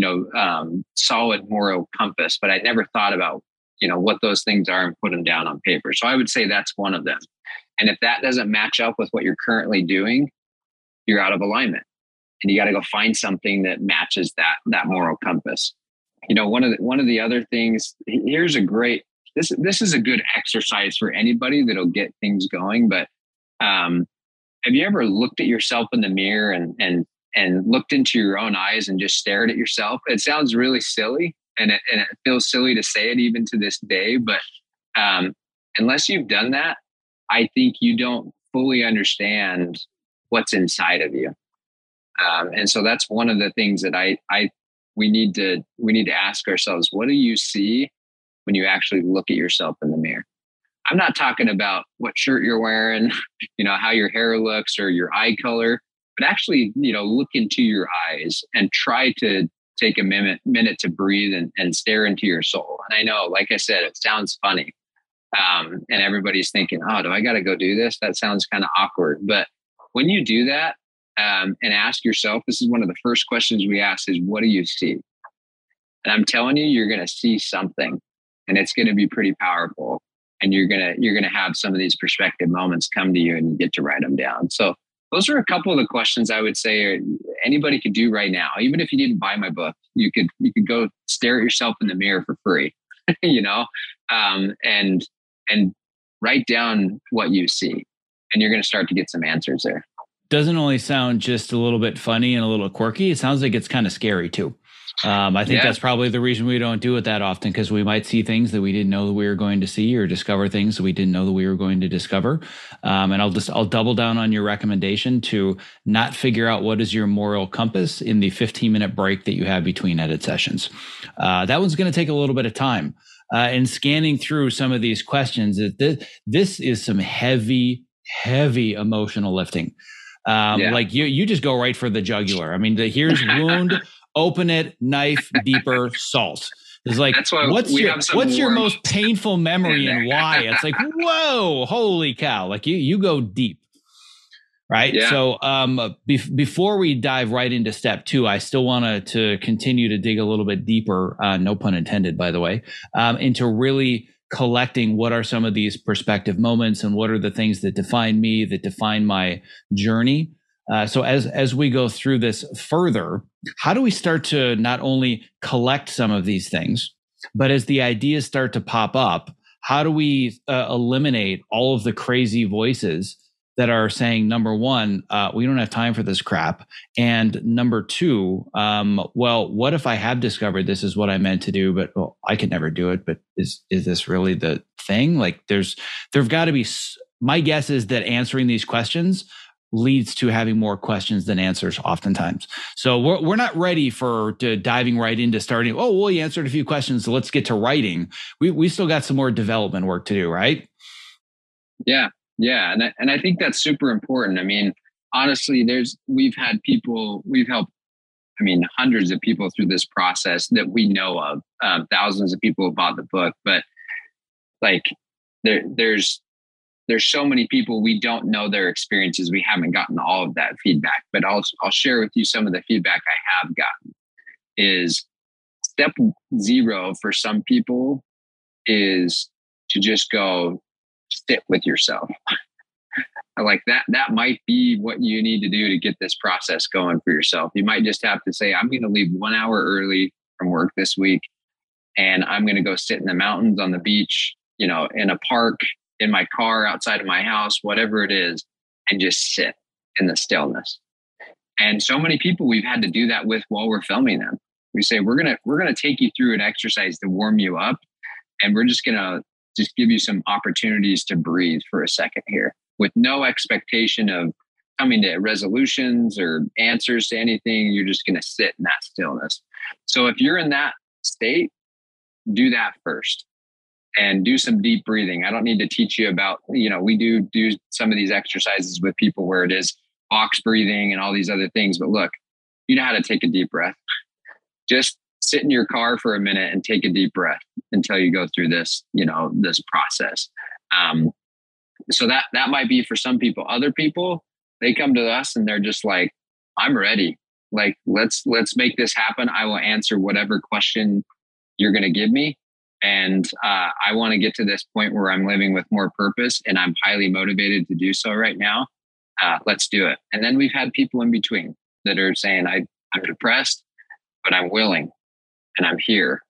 solid moral compass, but I never thought about, what those things are and put them down on paper. So I would say that's one of them. And if that doesn't match up with what you're currently doing, you're out of alignment, and you got to go find something that matches that moral compass. One of the other things, here's a great, this is a good exercise for anybody that'll get things going. But have you ever looked at yourself in the mirror and looked into your own eyes and just stared at yourself? It sounds really silly, and it feels silly to say it even to this day. But unless you've done that, I think you don't fully understand what's inside of you. And so that's one of the things that we need to ask ourselves: what do you see when you actually look at yourself in the mirror? I'm not talking about what shirt you're wearing, how your hair looks or your eye color, but actually, look into your eyes and try to take a minute to breathe and stare into your soul. And I know, like I said, it sounds funny, And everybody's thinking, oh, do I got to go do this? That sounds kind of awkward. But when you do that and ask yourself, this is one of the first questions we ask is, what do you see? And I'm telling you, you're going to see something, and it's going to be pretty powerful. And you're going to have some of these perspective moments come to you, and you get to write them down. So those are a couple of the questions I would say anybody could do right now. Even if you didn't buy my book, you could go stare at yourself in the mirror for free, and write down what you see, and you're going to start to get some answers there. Doesn't only sound just a little bit funny and a little quirky. It sounds like it's kind of scary too. I think that's probably the reason we don't do it that often, because we might see things that we didn't know that we were going to see, or discover things that we didn't know that we were going to discover. And I'll double down on your recommendation to not figure out what is your moral compass in the 15-minute break that you have between edit sessions. That one's going to take a little bit of time. And scanning through some of these questions, this is some heavy emotional lifting. Like you just go right for the jugular. I mean, here's wound. Open it, knife, deeper, salt. It's like, what's your most painful memory and why? It's like, whoa, holy cow. Like you go deep. Right. Yeah. So before we dive right into step 2, I still want to continue to dig a little bit deeper, no pun intended, by the way, into really collecting what are some of these perspective moments and what are the things that define me, that define my journey. So as we go through this further, how do we start to not only collect some of these things, but as the ideas start to pop up, how do we eliminate all of the crazy voices that are saying, number one, we don't have time for this crap, and number two, well, what if I have discovered this is what I meant to do, but I could never do it, but is this really the thing? Like there've got to be, my guess is that answering these questions leads to having more questions than answers oftentimes. So we're not ready for diving right into starting. Oh, well, you answered a few questions, so let's get to writing. We still got some more development work to do, right? Yeah. And I think that's super important. I mean, honestly, we've helped, hundreds of people through this process that we know of. Thousands of people have bought the book, but like there's so many people we don't know their experiences. We haven't gotten all of that feedback, but I'll share with you some of the feedback I have gotten. Is step 0 for some people is to just go sit with yourself. Like that might be what you need to do to get this process going for yourself. You might just have to say, I'm going to leave 1 hour early from work this week, and I'm going to go sit in the mountains, on the beach, in a park, in my car, outside of my house, whatever it is, and just sit in the stillness. And so many people we've had to do that with while we're filming them. We say, we're going to take you through an exercise to warm you up. And we're just going to give you some opportunities to breathe for a second here, with no expectation of coming to resolutions or answers to anything. You're just going to sit in that stillness. So if you're in that state, do that first. And do some deep breathing. I don't need to teach you about, we do some of these exercises with people where it is box breathing and all these other things. But look, you know how to take a deep breath. Just sit in your car for a minute and take a deep breath until you go through this, this process. So that might be for some people. Other people, they come to us and they're just like, I'm ready. Like, let's make this happen. I will answer whatever question you're going to give me. And I want to get to this point where I'm living with more purpose, and I'm highly motivated to do so right now. Let's do it. And then we've had people in between that are saying, I'm depressed, but I'm willing and I'm here.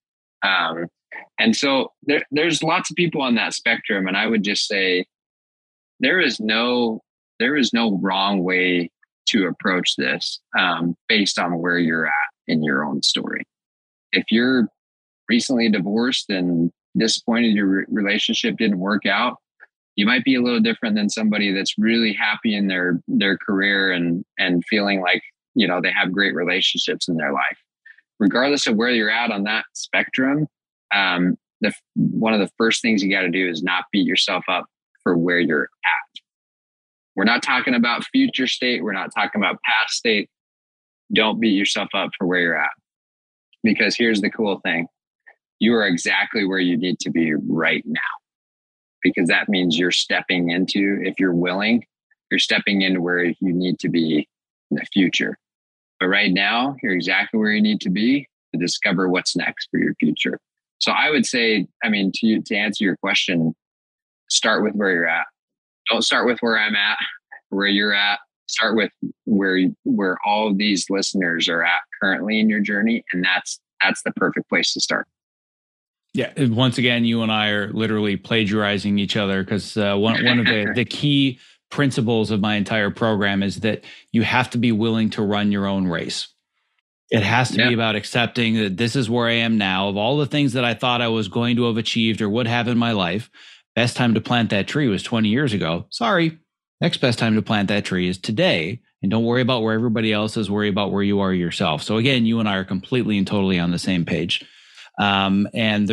And so there's lots of people on that spectrum. And I would just say, there is no wrong way to approach this based on where you're at in your own story. If you're recently divorced and disappointed your relationship didn't work out, you might be a little different than somebody that's really happy in their career and feeling like, they have great relationships in their life. Regardless of where you're at on that spectrum, one of the first things you got to do is not beat yourself up for where you're at. We're not talking about future state. We're not talking about past state. Don't beat yourself up for where you're at. Because here's the cool thing. You are exactly where you need to be right now. because that means you're stepping into, if you're willing, you're stepping into where you need to be in the future. But right now, you're exactly where you need to be to discover what's next for your future. So I would say, I mean, to answer your question, start with where you're at. Don't start with where I'm at, where you're at. Start with where all of these listeners are at currently in your journey. And that's the perfect place to start. Yeah. Once again, you and I are literally plagiarizing each other, because one of the key principles of my entire program is that you have to be willing to run your own race. It has to be about accepting that this is where I am now. Of all the things that I thought I was going to have achieved or would have in my life, best time to plant that tree was 20 years ago. Sorry. Next best time to plant that tree is today. And don't worry about where everybody else is. Worry about where you are yourself. So again, you and I are completely and totally on the same page. And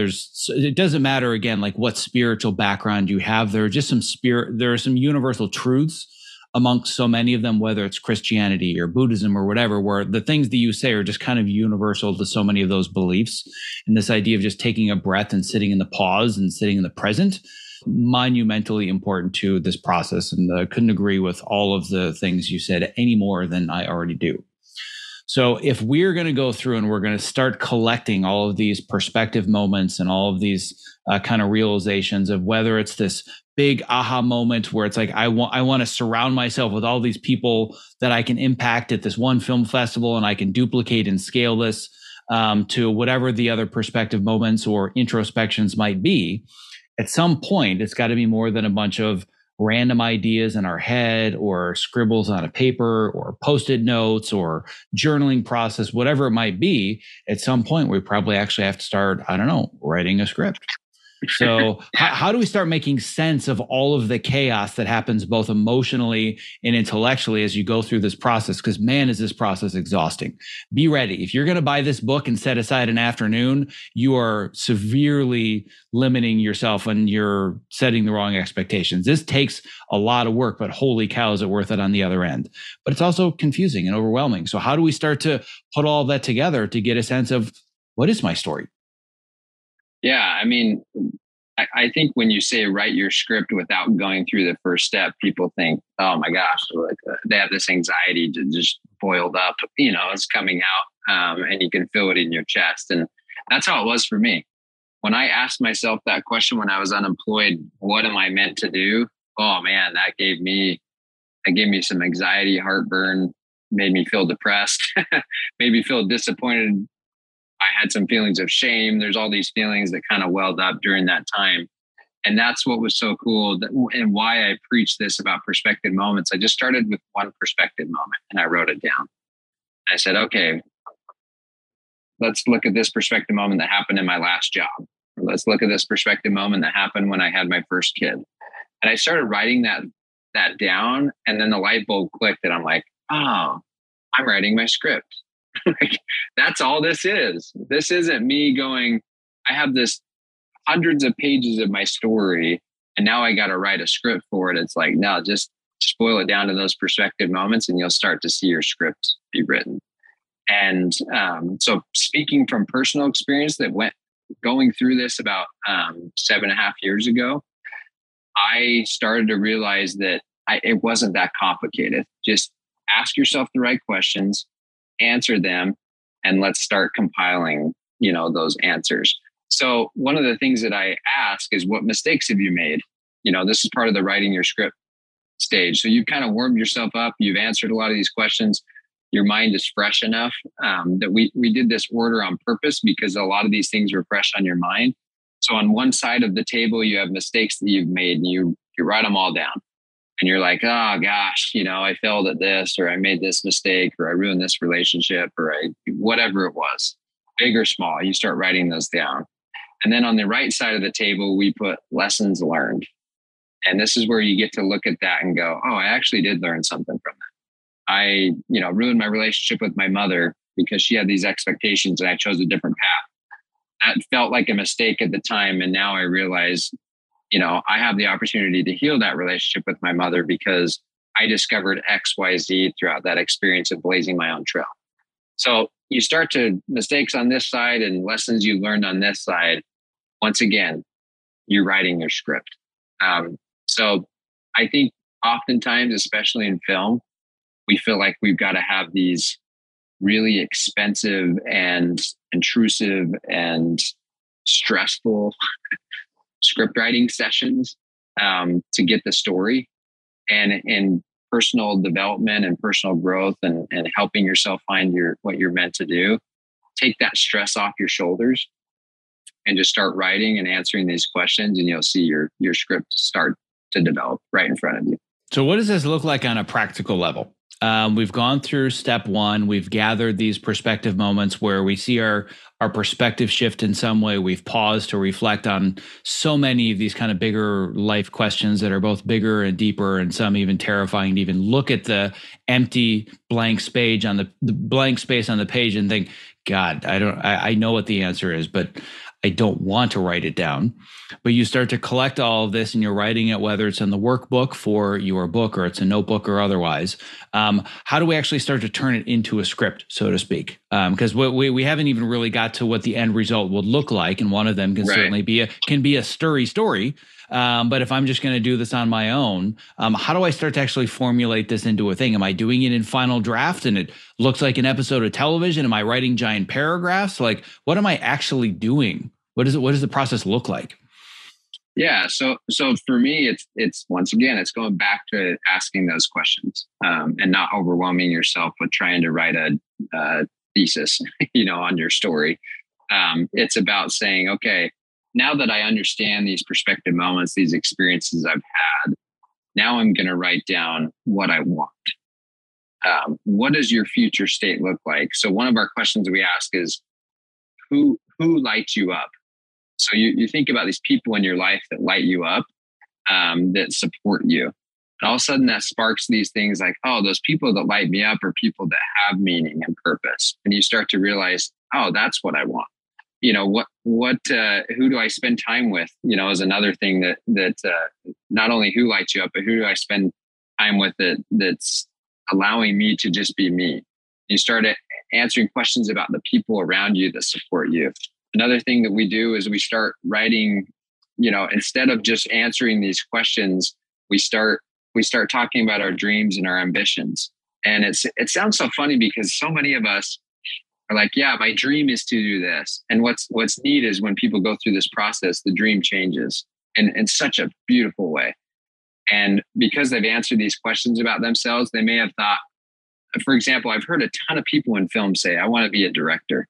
it doesn't matter, again, like what spiritual background you have. There are just there are some universal truths amongst so many of them, whether it's Christianity or Buddhism or whatever, where the things that you say are just kind of universal to so many of those beliefs. And this idea of just taking a breath and sitting in the pause and sitting in the present, monumentally important to this process. And I couldn't agree with all of the things you said any more than I already do. So if we're going to go through and we're going to start collecting all of these perspective moments and all of these kind of realizations of whether it's this big aha moment where it's like, I want to surround myself with all these people that I can impact at this one film festival, and I can duplicate and scale this to whatever the other perspective moments or introspections might be. At some point, it's got to be more than a bunch of random ideas in our head or scribbles on a paper or Post-it notes or journaling process, whatever it might be. At some point, we probably actually have to start, I don't know, writing a script. So how do we start making sense of all of the chaos that happens both emotionally and intellectually as you go through this process? Because man, is this process exhausting. Be ready. If you're going to buy this book and set aside an afternoon, you are severely limiting yourself and you're setting the wrong expectations. This takes a lot of work, but holy cow, is it worth it on the other end? But it's also confusing and overwhelming. So how do we start to put all of that together to get a sense of what is my story? Yeah, I mean, I think when you say write your script without going through the first step, people think, oh my gosh, like, they have this anxiety to just boiled up, it's coming out, and you can feel it in your chest. And that's how it was for me. When I asked myself that question when I was unemployed, what am I meant to do? Oh man, that gave me some anxiety, heartburn, made me feel depressed, made me feel disappointed. I had some feelings of shame. There's all these feelings that kind of welled up during that time. And that's what was so cool and why I preach this about perspective moments. I just started with one perspective moment and I wrote it down. I said, okay, let's look at this perspective moment that happened in my last job. Or let's look at this perspective moment that happened when I had my first kid. And I started writing that down, and then the light bulb clicked and I'm like, oh, I'm writing my script. Like, that's all this is. This isn't me going, I have this hundreds of pages of my story and now I got to write a script for it. It's like, no, just boil it down to those perspective moments and you'll start to see your script be written. And so speaking from personal experience going through this about 7.5 years ago, I started to realize that it wasn't that complicated. Just ask yourself the right questions, answer them, and let's start compiling, those answers. So one of the things that I ask is, what mistakes have you made? This is part of the writing your script stage. So you've kind of warmed yourself up. You've answered a lot of these questions. Your mind is fresh enough that we did this order on purpose because a lot of these things were fresh on your mind. So on one side of the table, you have mistakes that you've made and you write them all down. And you're like, oh gosh, I failed at this, or I made this mistake, or I ruined this relationship, or whatever it was, big or small, you start writing those down. And then on the right side of the table, we put lessons learned. And this is where you get to look at that and go, oh, I actually did learn something from that. I, ruined my relationship with my mother because she had these expectations and I chose a different path. That felt like a mistake at the time. And now I realize, I have the opportunity to heal that relationship with my mother because I discovered XYZ throughout that experience of blazing my own trail. So you start to mistakes on this side and lessons you learned on this side. Once again, you're writing your script. So I think oftentimes, especially in film, we feel like we've got to have these really expensive and intrusive and stressful script writing sessions to get the story. And in personal development and personal growth and helping yourself find what you're meant to do, take that stress off your shoulders and just start writing and answering these questions, and you'll see your script start to develop right in front of you. So what does this look like on a practical level? We've gone through step one. We've gathered these perspective moments where we see our perspective shift in some way. We've paused to reflect on so many of these kind of bigger life questions that are both bigger and deeper, and some even terrifying to even look at the empty blank space on the blank space on the page and think, God, I know what the answer is, but I don't want to write it down. But you start to collect all of this and you're writing it, whether it's in the workbook for your book or it's a notebook or otherwise. How do we actually start to turn it into a script, so to speak? Because we haven't even really got to what the end result would look like. And one of them can certainly be a stirry story. But if I'm just going to do this on my own, how do I start to actually formulate this into a thing? Am I doing it in final draft and it looks like an episode of television? Am I writing giant paragraphs? Like, what am I actually doing? What does the process look like? Yeah. So for me, it's once again, it's going back to asking those questions, and not overwhelming yourself with trying to write a thesis, on your story. It's about saying, okay, now that I understand these perspective moments, these experiences I've had, now I'm going to write down what I want. What does your future state look like? So one of our questions we ask is, who lights you up? So you think about these people in your life that light you up, that support you. And all of a sudden that sparks these things like, oh, those people that light me up are people that have meaning and purpose. And you start to realize, oh, that's what I want. Who do I spend time with? Is another thing that not only who lights you up, but who do I spend time with that's allowing me to just be me? You start answering questions about the people around you that support you. Another thing that we do is we start writing, instead of just answering these questions, we start talking about our dreams and our ambitions. And it sounds so funny because so many of us are like, yeah, my dream is to do this. And what's neat is when people go through this process, the dream changes in such a beautiful way. And because they've answered these questions about themselves, they may have thought, for example, I've heard a ton of people in film say, I want to be a director.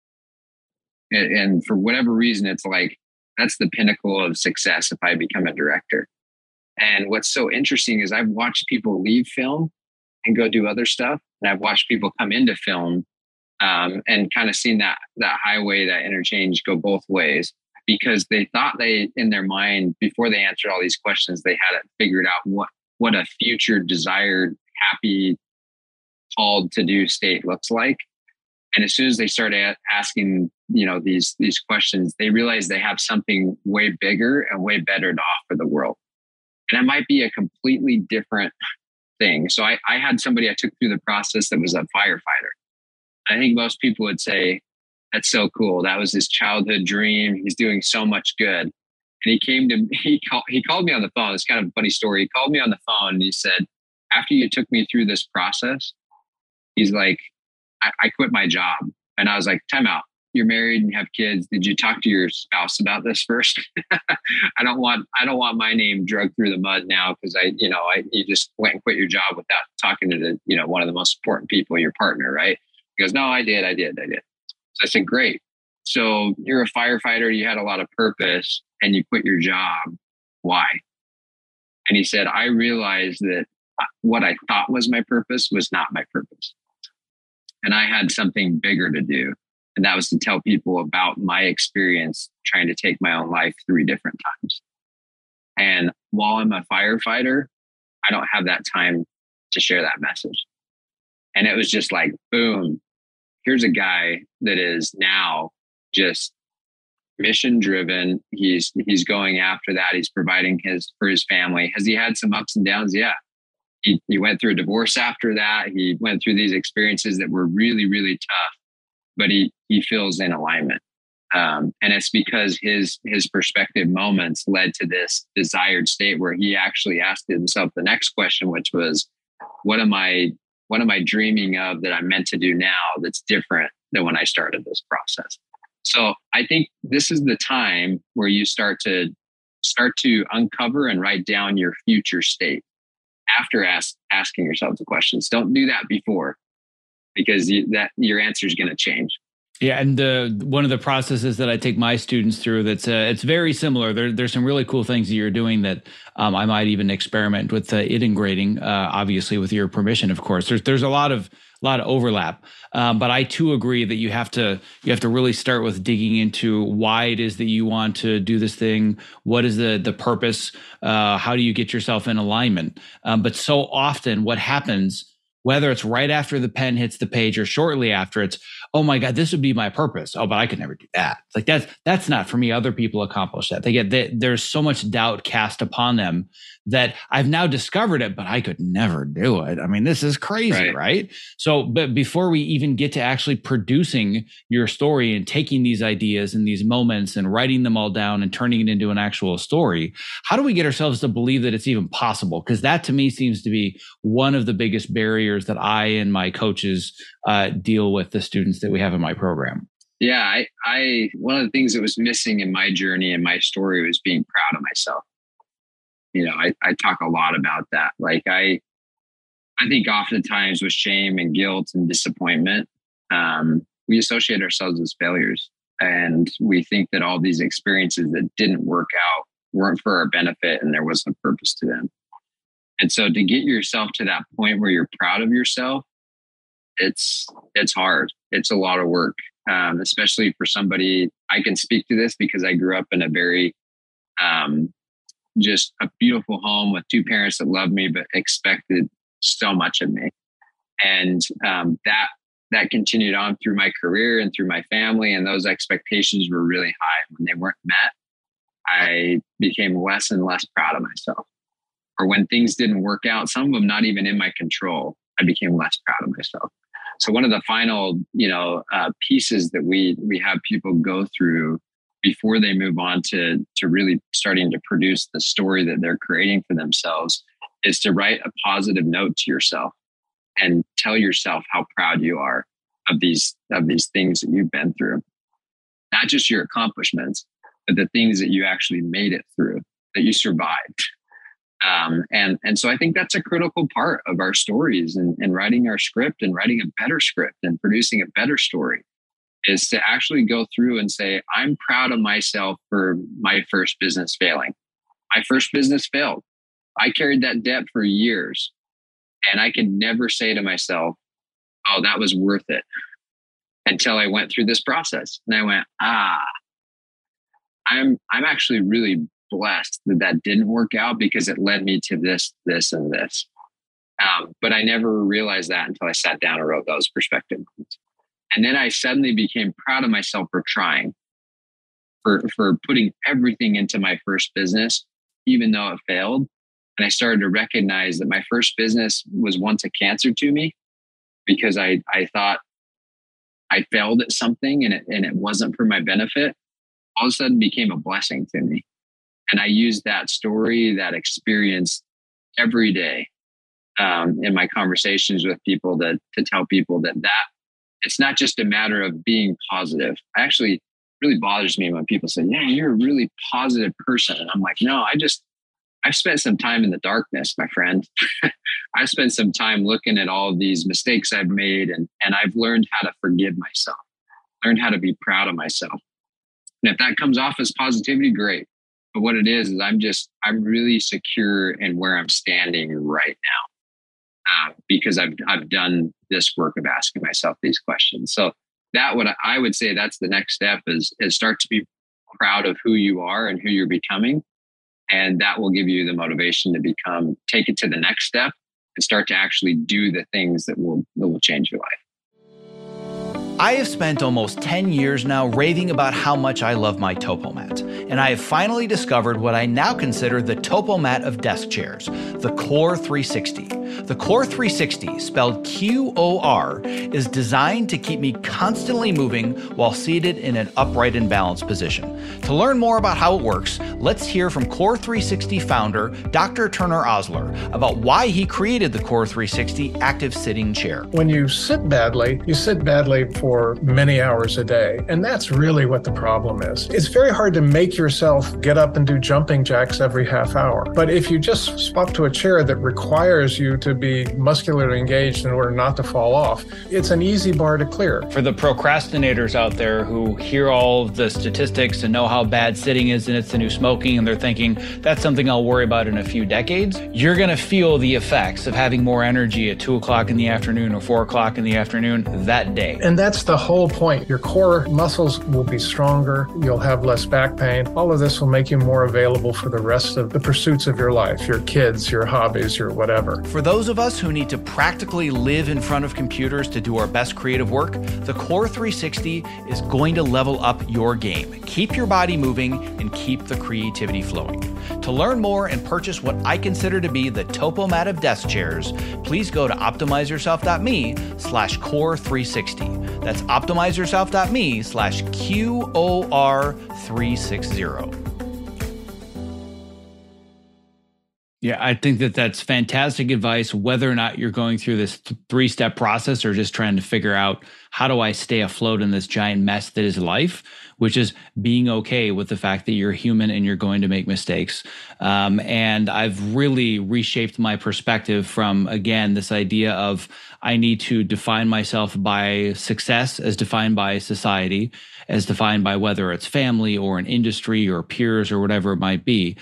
And for whatever reason, it's like, that's the pinnacle of success if I become a director. And what's so interesting is I've watched people leave film and go do other stuff. And I've watched people come into film and kind of seen that highway, that interchange go both ways, because they thought in their mind, before they answered all these questions, they had it figured out what a future desired, happy, called to do state looks like. And as soon as they started asking, these questions, they realize they have something way bigger and way better to offer the world. And it might be a completely different thing. So I had somebody I took through the process that was a firefighter. I think most people would say, that's so cool. That was his childhood dream. He's doing so much good. And he called me on the phone. It's kind of a funny story. He called me on the phone and he said, after you took me through this process, he's like, I quit my job. And I was like, time out. You're married and you have kids. Did you talk to your spouse about this first? I don't want my name dragged through the mud now because you just went and quit your job without talking to one of the most important people, your partner, right? He goes, no, I did. So I said, great. So you're a firefighter. You had a lot of purpose and you quit your job. Why? And he said, I realized that what I thought was my purpose was not my purpose. And I had something bigger to do. And that was to tell people about my experience trying to take my own life 3 different times. And while I'm a firefighter, I don't have that time to share that message. And it was just like, boom, here's a guy that is now just mission driven. He's going after that. He's providing for his family. Has he had some ups and downs? Yeah. He went through a divorce after that. He went through these experiences that were really, really tough, but he feels in alignment. And it's because his perspective moments led to this desired state where he actually asked himself the next question, which was, what am I dreaming of that I'm meant to do now that's different than when I started this process? So I think this is the time where you start to uncover and write down your future state after asking yourself the questions. Don't do that before, because your answer is going to change. Yeah, and one of the processes that I take my students through that's it's very similar. There's some really cool things that you're doing that I might even experiment with integrating, obviously with your permission, of course. There's a lot of overlap, but I too agree that you have to really start with digging into why it is that you want to do this thing. What is the purpose? How do you get yourself in alignment? But so often, what happens, whether it's right after the pen hits the page or shortly after, it's, oh my God, this would be my purpose. Oh, but I could never do that. It's like that's not for me. Other people accomplish that. There's so much doubt cast upon them that I've now discovered it, but I could never do it. I mean, this is crazy, right? So, but before we even get to actually producing your story and taking these ideas and these moments and writing them all down and turning it into an actual story, how do we get ourselves to believe that it's even possible? Because that to me seems to be one of the biggest barriers that I and my coaches deal with the students that we have in my program. Yeah, I one of the things that was missing in my journey and my story was being proud of myself. I talk a lot about that. Like I think oftentimes with shame and guilt and disappointment, we associate ourselves as failures, and we think that all these experiences that didn't work out weren't for our benefit and there wasn't a purpose to them. And so to get yourself to that point where you're proud of yourself, it's hard. It's a lot of work, especially for somebody. I can speak to this because I grew up in a very just a beautiful home with two parents that loved me but expected so much of me, and that continued on through my career and through my family. And those expectations were really high. When they weren't met, I became less and less proud of myself. Or when things didn't work out, some of them not even in my control, I became less proud of myself. So one of the final, pieces that we have people go through before they move on to really starting to produce the story that they're creating for themselves is to write a positive note to yourself and tell yourself how proud you are of these things that you've been through. Not just your accomplishments, but the things that you actually made it through, that you survived. And so I think that's a critical part of our stories and writing our script and writing a better script and producing a better story is to actually go through and say, I'm proud of myself for my first business failing. My first business failed. I carried that debt for years, and I could never say to myself, oh, that was worth it, until I went through this process. And I went, I'm actually really blessed that didn't work out because it led me to this, and this. But I never realized that until I sat down and wrote those perspective moments. And then I suddenly became proud of myself for trying, for putting everything into my first business, even though it failed. And I started to recognize that my first business was once a cancer to me because I thought I failed at something and it wasn't for my benefit. All of a sudden became a blessing to me. And I use that story, that experience every day in my conversations with people to tell people that it's not just a matter of being positive. Actually, really bothers me when people say, yeah, you're a really positive person. And I'm like, no, I've spent some time in the darkness, my friend. I've spent some time looking at all of these mistakes I've made, and I've learned how to forgive myself, learned how to be proud of myself. And if that comes off as positivity, great. But what it is I'm really secure in where I'm standing right now because I've done this work of asking myself these questions. So I would say that's the next step is start to be proud of who you are and who you're becoming. And that will give you the motivation to take it to the next step and start to actually do the things that will change your life. I have spent almost 10 years now raving about how much I love my TopoMat, and I have finally discovered what I now consider the TopoMat of desk chairs, the Core 360. The Core 360, spelled QOR, is designed to keep me constantly moving while seated in an upright and balanced position. To learn more about how it works, let's hear from Core 360 founder Dr. Turner Osler about why he created the Core 360 active sitting chair. When you sit badly for many hours a day, and that's really what the problem is. It's very hard to make yourself get up and do jumping jacks every half hour. But if you just swap to a chair that requires you to be muscularly engaged in order not to fall off, it's an easy bar to clear. For the procrastinators out there who hear all of the statistics and know how bad sitting is and it's the new smoking, and they're thinking, that's something I'll worry about in a few decades, you're going to feel the effects of having more energy at 2 o'clock in the afternoon or 4 o'clock in the afternoon that day. And that's the whole point. Your core muscles will be stronger. You'll have less back pain. All of this will make you more available for the rest of the pursuits of your life, your kids, your hobbies, your whatever. For those of us who need to practically live in front of computers to do our best creative work, the Core 360 is going to level up your game. Keep your body moving and keep the creativity flowing. To learn more and purchase what I consider to be the TopoMat of desk chairs, please go to optimizeyourself.me/core360. That's optimizeyourself.me/QOR360. Yeah, I think that that's fantastic advice, whether or not you're going through this 3-step process or just trying to figure out how do I stay afloat in this giant mess that is life, which is being okay with the fact that you're human and you're going to make mistakes. And I've really reshaped my perspective from, again, this idea of I need to define myself by success as defined by society, as defined by whether it's family or an industry or peers or whatever it might be.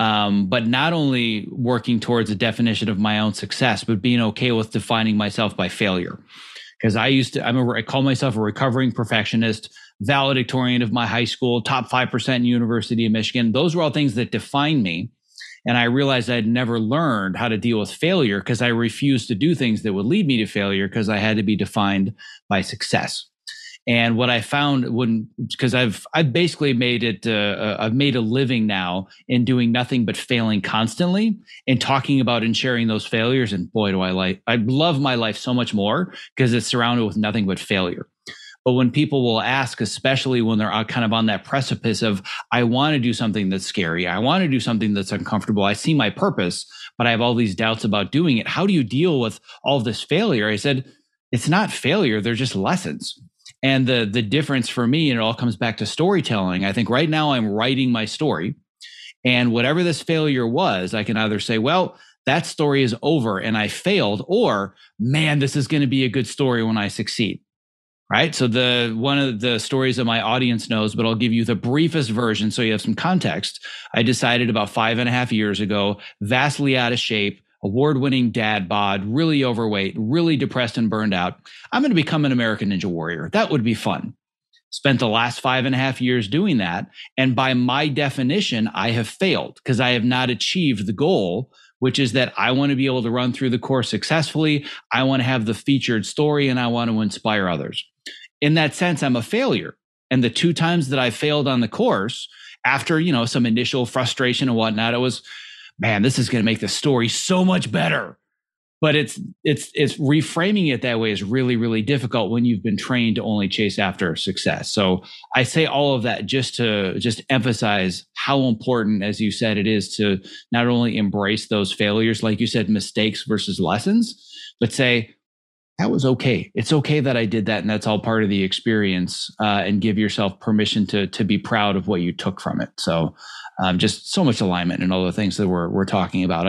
But not only working towards a definition of my own success, but being okay with defining myself by failure. Because I call myself a recovering perfectionist, valedictorian of my high school, top 5% in University of Michigan. Those were all things that define me. And I realized I'd never learned how to deal with failure because I refused to do things that would lead me to failure because I had to be defined by success. And what I found because I've basically made it, I've made a living now in doing nothing but failing constantly and talking about and sharing those failures. And boy, I love my life so much more because it's surrounded with nothing but failure. But when people will ask, especially when they're kind of on that precipice of, I want to do something that's scary, I want to do something that's uncomfortable, I see my purpose, but I have all these doubts about doing it. How do you deal with all this failure? I said, it's not failure, they're just lessons. And the difference for me, and it all comes back to storytelling. I think right now I'm writing my story, and whatever this failure was, I can either say, well, that story is over and I failed, or man, this is going to be a good story when I succeed. Right. So one of the stories that my audience knows, but I'll give you the briefest version so you have some context. I decided about 5.5 years ago, vastly out of shape, award-winning dad bod, really overweight, really depressed and burned out. I'm going to become an American Ninja Warrior. That would be fun. Spent the last 5.5 years doing that. And by my definition, I have failed because I have not achieved the goal, which is that I want to be able to run through the course successfully. I want to have the featured story and I want to inspire others. In that sense, I'm a failure. And the 2 times that I failed on the course, after, some initial frustration and whatnot, it was, man, this is going to make the story so much better. But it's reframing it that way is really, really difficult when you've been trained to only chase after success. So I say all of that just to emphasize how important, as you said, it is to not only embrace those failures, like you said, mistakes versus lessons, but say, that was okay. It's okay that I did that, and that's all part of the experience, and give yourself permission to be proud of what you took from it. So just so much alignment and all the things that we're talking about.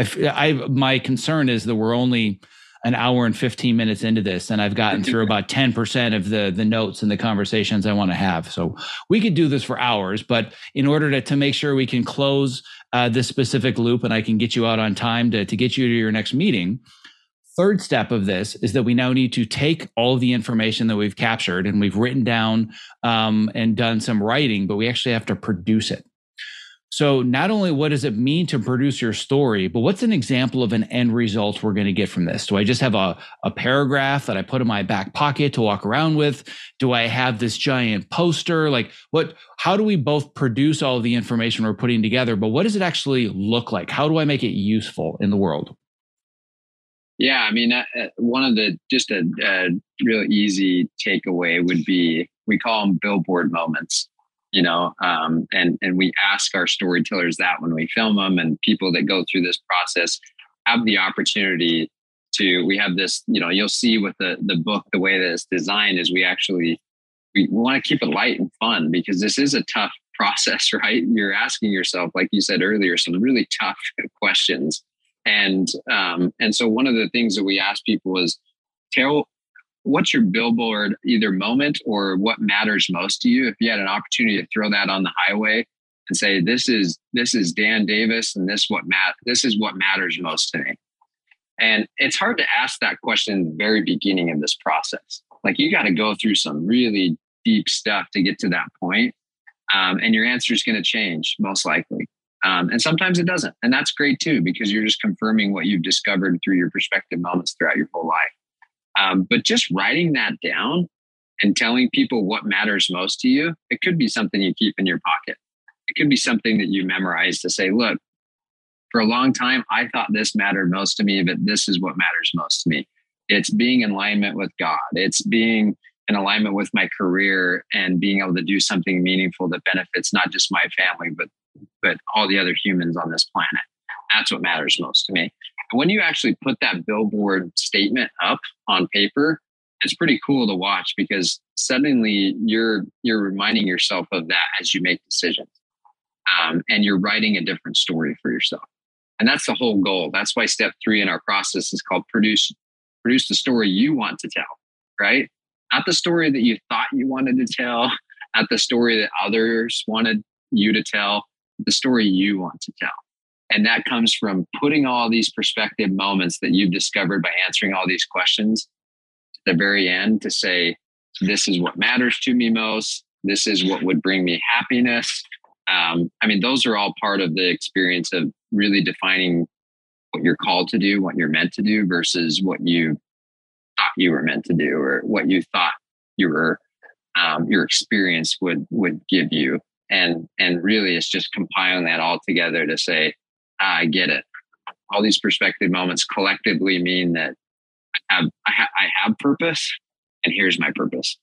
My concern is that we're only an hour and 15 minutes into this, and I've gotten through about 10% of the notes and the conversations I want to have. So we could do this for hours, but in order to make sure we can close this specific loop and I can get you out on time to get you to your next meeting, third step of this is that we now need to take all of the information that we've captured and we've written down and done some writing, but we actually have to produce it. So not only what does it mean to produce your story, but what's an example of an end result we're going to get from this? Do I just have a paragraph that I put in my back pocket to walk around with? Do I have this giant poster? Like how do we both produce all of the information we're putting together, but what does it actually look like? How do I make it useful in the world? Yeah, I mean, one of the, just a real easy takeaway would be, we call them billboard moments. And we ask our storytellers that when we film them, and people that go through this process have the opportunity to, we have this, you'll see with the book, the way that it's designed is we want to keep it light and fun, because this is a tough process, right? You're asking yourself, like you said earlier, some really tough questions. And so one of the things that we ask people is, tell, what's your billboard either moment or what matters most to you? If you had an opportunity to throw that on the highway and say, this is Dan Davis, and this is what matters most to me. And it's hard to ask that question in the very beginning of this process. Like, you got to go through some really deep stuff to get to that point. And your answer is going to change, most likely. And sometimes it doesn't. And that's great too, because you're just confirming what you've discovered through your perspective moments throughout your whole life. But just writing that down and telling people what matters most to you, it could be something you keep in your pocket. It could be something that you memorize to say, look, for a long time, I thought this mattered most to me, but this is what matters most to me. It's being in alignment with God. It's being in alignment with my career and being able to do something meaningful that benefits not just my family, but all the other humans on this planet. That's what matters most to me. And when you actually put that billboard statement up on paper, it's pretty cool to watch, because suddenly you're reminding yourself of that as you make decisions. And you're writing a different story for yourself. And that's the whole goal. That's why step 3 in our process is called produce the story you want to tell, right? Not the story that you thought you wanted to tell, not the story that others wanted you to tell, the story you want to tell. And that comes from putting all these perspective moments that you've discovered by answering all these questions at the very end to say, this is what matters to me most. This is what would bring me happiness. Those are all part of the experience of really defining what you're called to do, what you're meant to do, versus what you thought you were meant to do, or what you thought your experience would give you. And really, it's just compiling that all together to say, I get it. All these perspective moments collectively mean that I have purpose, and here's my purpose.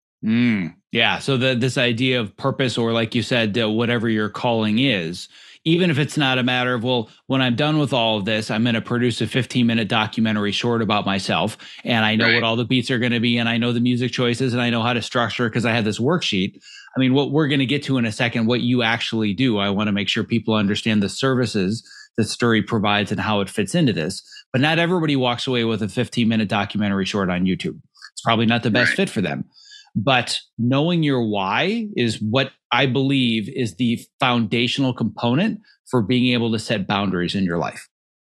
Yeah. So this idea of purpose, or like you said, whatever your calling is, even if it's not a matter of, well, when I'm done with all of this, I'm going to produce a 15-minute documentary short about myself, and I know what all the beats are going to be, and I know the music choices, and I know how to structure because I have this worksheet. I mean, what we're going to get to in a second, what you actually do, I want to make sure people understand the services that Story provides and how it fits into this. But not everybody walks away with a 15-minute documentary short on YouTube. It's probably not the best fit for them. But knowing your why is what I believe is the foundational component for being able to set boundaries in your life.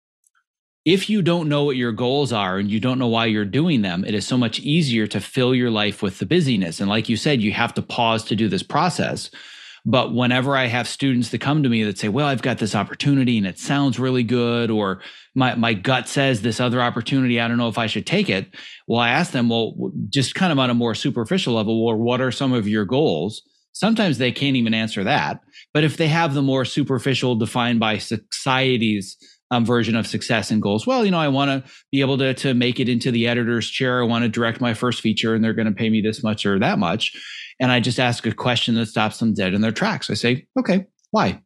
If you don't know what your goals are and you don't know why you're doing them, it is so much easier to fill your life with the busyness. And like you said, you have to pause to do this process. But whenever I have students that come to me that say, well, I've got this opportunity and it sounds really good, or my gut says this other opportunity, I don't know if I should take it. Well, I ask them, well, just kind of on a more superficial level, well, what are some of your goals? Sometimes they can't even answer that. But if they have the more superficial, defined by society's version of success and goals, well, I want to be able to make it into the editor's chair. I want to direct my first feature, and they're going to pay me this much or that much. And I just ask a question that stops them dead in their tracks. I say, okay, why?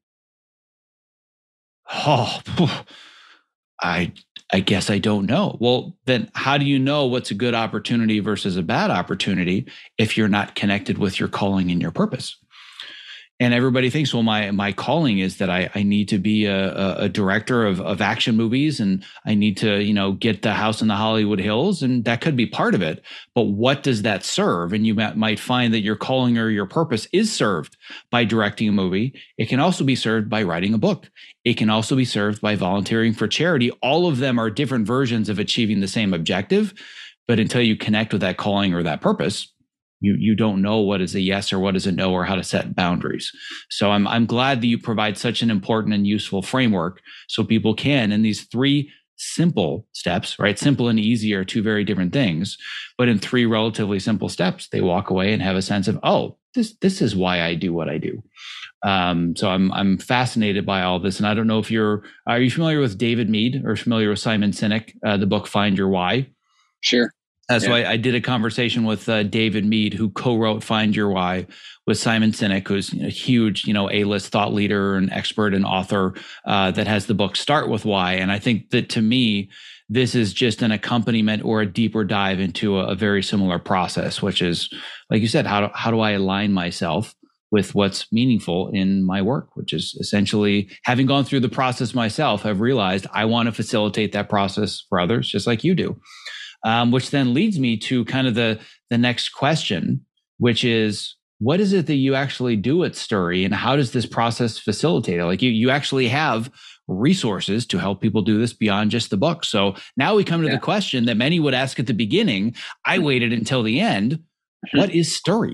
Oh, I guess I don't know. Well, then how do you know what's a good opportunity versus a bad opportunity if you're not connected with your calling and your purpose? And everybody thinks, well, my calling is that I need to be a director of action movies, and I need to, get the house in the Hollywood Hills, and that could be part of it. But what does that serve? And you might find that your calling or your purpose is served by directing a movie. It can also be served by writing a book. It can also be served by volunteering for charity. All of them are different versions of achieving the same objective. But until you connect with that calling or that purpose, You don't know what is a yes or what is a no, or how to set boundaries. So I'm glad that you provide such an important and useful framework so people can, in these 3 simple steps, right? Simple and easy are 2 very different things, but in 3 relatively simple steps, they walk away and have a sense of, oh, this is why I do what I do. So I'm fascinated by all this. And I don't know if are you familiar with David Mead or familiar with Simon Sinek, the book Find Your Why? Sure. So I did a conversation with David Mead, who co-wrote Find Your Why with Simon Sinek, who's a huge, A-list thought leader and expert and author that has the book Start With Why. And I think that, to me, this is just an accompaniment or a deeper dive into a very similar process, which is, like you said, how do I align myself with what's meaningful in my work, which is essentially, having gone through the process myself, I've realized I want to facilitate that process for others, just like you do. Which then leads me to kind of the next question, which is, what is it that you actually do at Sturry, and how does this process facilitate it? Like you actually have resources to help people do this beyond just the book. So now we come to the question that many would ask at the beginning. I waited until the end. What is Sturry?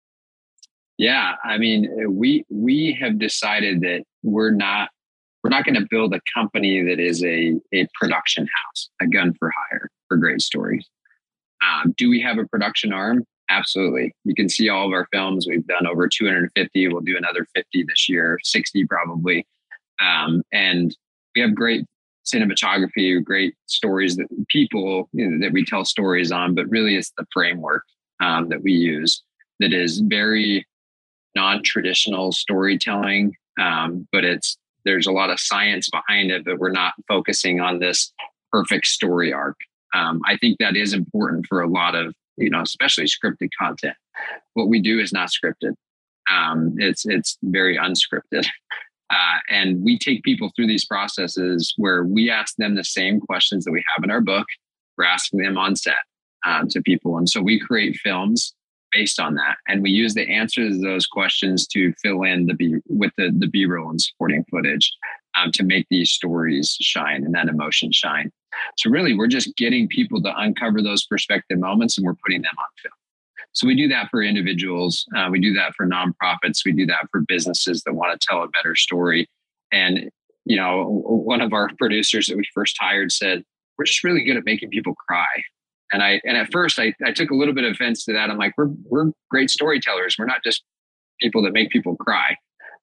Yeah, I mean, we have decided that we're not going to build a company that is a production house, a gun for hire for great stories. Do we have a production arm? Absolutely. You can see all of our films. We've done over 250. We'll do another 50 this year, 60 probably. And we have great cinematography, great stories that people that we tell stories on, but really it's the framework that we use that is very non-traditional storytelling. But there's a lot of science behind it, but we're not focusing on this perfect story arc. I think that is important for a lot of, especially scripted content. What we do is not scripted. It's very unscripted. And we take people through these processes where we ask them the same questions that we have in our book. We're asking them on set to people. And so we create films based on that. And we use the answers to those questions to fill in the B-roll and supporting footage to make these stories shine and that emotion shine. So really, we're just getting people to uncover those perspective moments, and we're putting them on film. So we do that for individuals. We do that for nonprofits. We do that for businesses that want to tell a better story. And, one of our producers that we first hired said, we're just really good at making people cry. And at first I took a little bit of offense to that. I'm like, we're great storytellers. We're not just people that make people cry.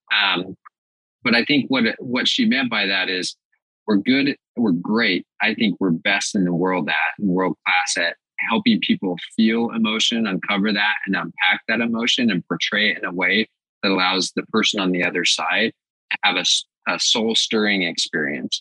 But I think what she meant by that is we're good, we're great. I think we're best in the world world class at helping people feel emotion, uncover that and unpack that emotion and portray it in a way that allows the person on the other side to have a soul stirring experience.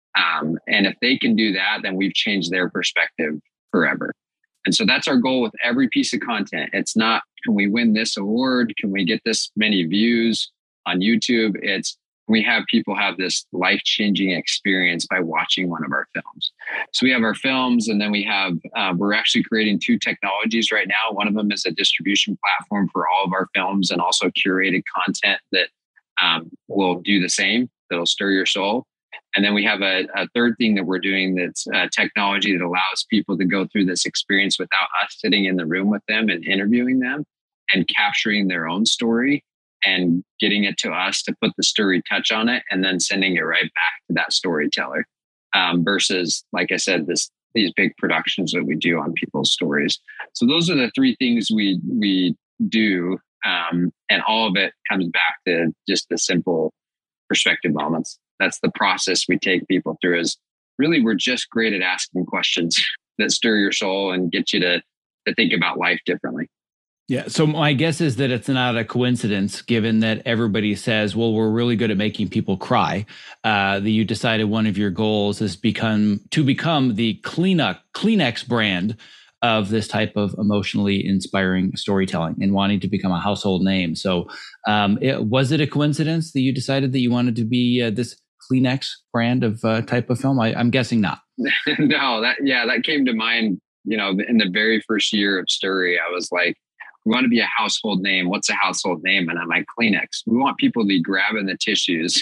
And if they can do that, then we've changed their perspective forever. And so that's our goal with every piece of content. It's not, can we win this award? Can we get this many views on YouTube? It's, we have people have this life-changing experience by watching one of our films. So we have our films, and then we have, we're actually creating 2 technologies right now. One of them is a distribution platform for all of our films, and also curated content that will do the same, that'll stir your soul. And then we have a third thing that we're doing that's technology that allows people to go through this experience without us sitting in the room with them and interviewing them and capturing their own story and getting it to us to put the story touch on it and then sending it right back to that storyteller versus, like I said, these big productions that we do on people's stories. So those are the 3 things we do. And all of it comes back to just the simple perspective moments. That's the process we take people through. Is really, we're just great at asking questions that stir your soul and get you to think about life differently. Yeah. So my guess is that it's not a coincidence, given that everybody says, well, we're really good at making people cry, that you decided one of your goals is to become the Kleenex brand of this type of emotionally inspiring storytelling and wanting to become a household name. So was it a coincidence that you decided that you wanted to be this Kleenex brand of type of film? I'm guessing not. No, that came to mind, in the very first year of Sturry. I was like, we want to be a household name. What's a household name? And I'm like, Kleenex. We want people to be grabbing the tissues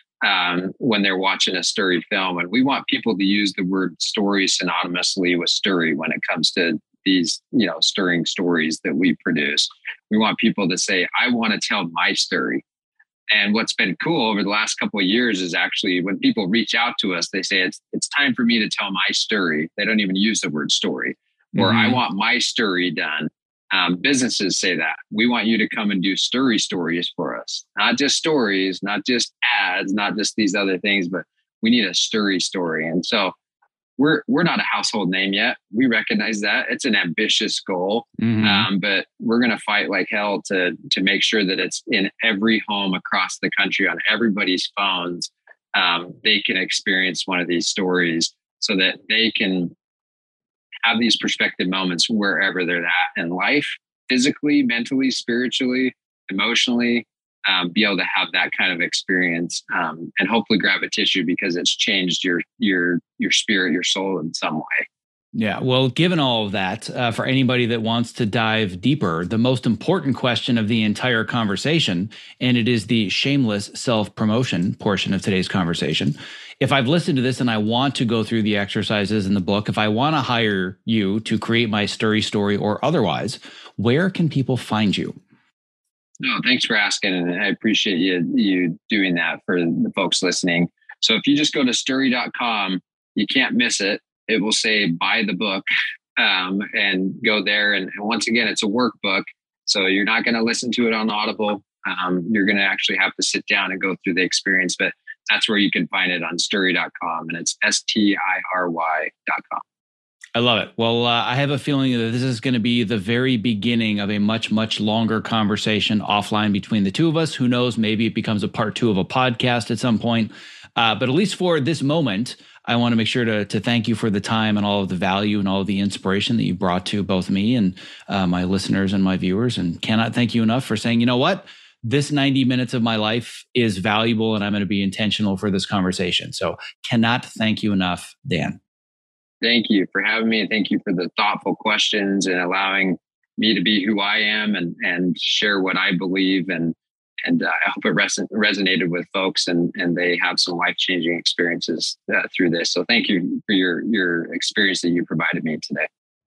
when they're watching a Sturry film. And we want people to use the word story synonymously with Sturry when it comes to these, stirring stories that we produce. We want people to say, I want to tell my story. And what's been cool over the last couple of years is actually when people reach out to us, they say, it's time for me to tell my story. They don't even use the word story, or I want my story done. Businesses say that. We want you to come and do stories for us. Not just stories, not just ads, not just these other things, but we need a story. And so we're not a household name yet. We recognize that. It's an ambitious goal, but we're going to fight like hell to make sure that it's in every home across the country, on everybody's phones. They can experience one of these stories so that they can have these perspective moments wherever they're at in life, physically, mentally, spiritually, emotionally, be able to have that kind of experience, and hopefully grab a tissue because it's changed your spirit, your soul in some way. Yeah. Well, given all of that, for anybody that wants to dive deeper, the most important question of the entire conversation, and it is the shameless self-promotion portion of today's conversation. If I've listened to this and I want to go through the exercises in the book, if I want to hire you to create my story or otherwise, where can people find you? No, thanks for asking. And I appreciate you doing that for the folks listening. So if you just go to sturry.com, you can't miss it. It will say buy the book, and go there. And once again, it's a workbook. So you're not going to listen to it on Audible. You're going to actually have to sit down and go through the experience, but that's where you can find it on sturry.com, and it's STIRY.com. I love it. Well, I have a feeling that this is going to be the very beginning of a much, much longer conversation offline between the two of us. Who knows? Maybe it becomes a part 2 of a podcast at some point. But at least for this moment, I want to make sure to thank you for the time and all of the value and all of the inspiration that you brought to both me and my listeners and my viewers. And cannot thank you enough for saying, you know what? This 90 minutes of my life is valuable and I'm going to be intentional for this conversation. So cannot thank you enough, Dan. Thank you for having me, and thank you for the thoughtful questions and allowing me to be who I am and share what I believe. And I hope it resonated with folks and they have some life-changing experiences through this. So thank you for your experience that you provided me today.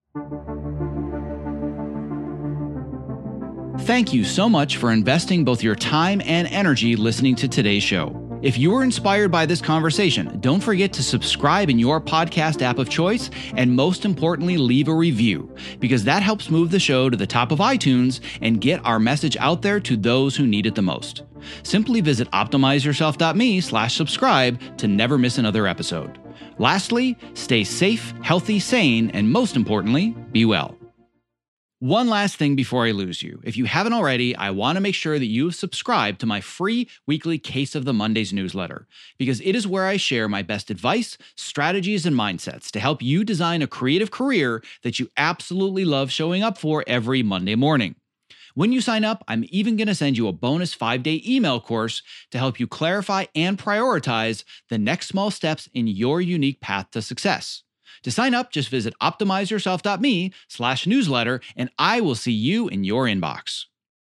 Thank you so much for investing both your time and energy listening to today's show. If you were inspired by this conversation, don't forget to subscribe in your podcast app of choice, and most importantly, leave a review, because that helps move the show to the top of iTunes and get our message out there to those who need it the most. Simply visit optimizeyourself.me/subscribe to never miss another episode. Lastly, stay safe, healthy, sane, and most importantly, be well. One last thing before I lose you. If you haven't already, I want to make sure that you've subscribed to my free weekly Case of the Mondays newsletter, because it is where I share my best advice, strategies, and mindsets to help you design a creative career that you absolutely love showing up for every Monday morning. When you sign up, I'm even going to send you a bonus 5-day email course to help you clarify and prioritize the next small steps in your unique path to success. To sign up, just visit optimizeyourself.me/newsletter, and I will see you in your inbox.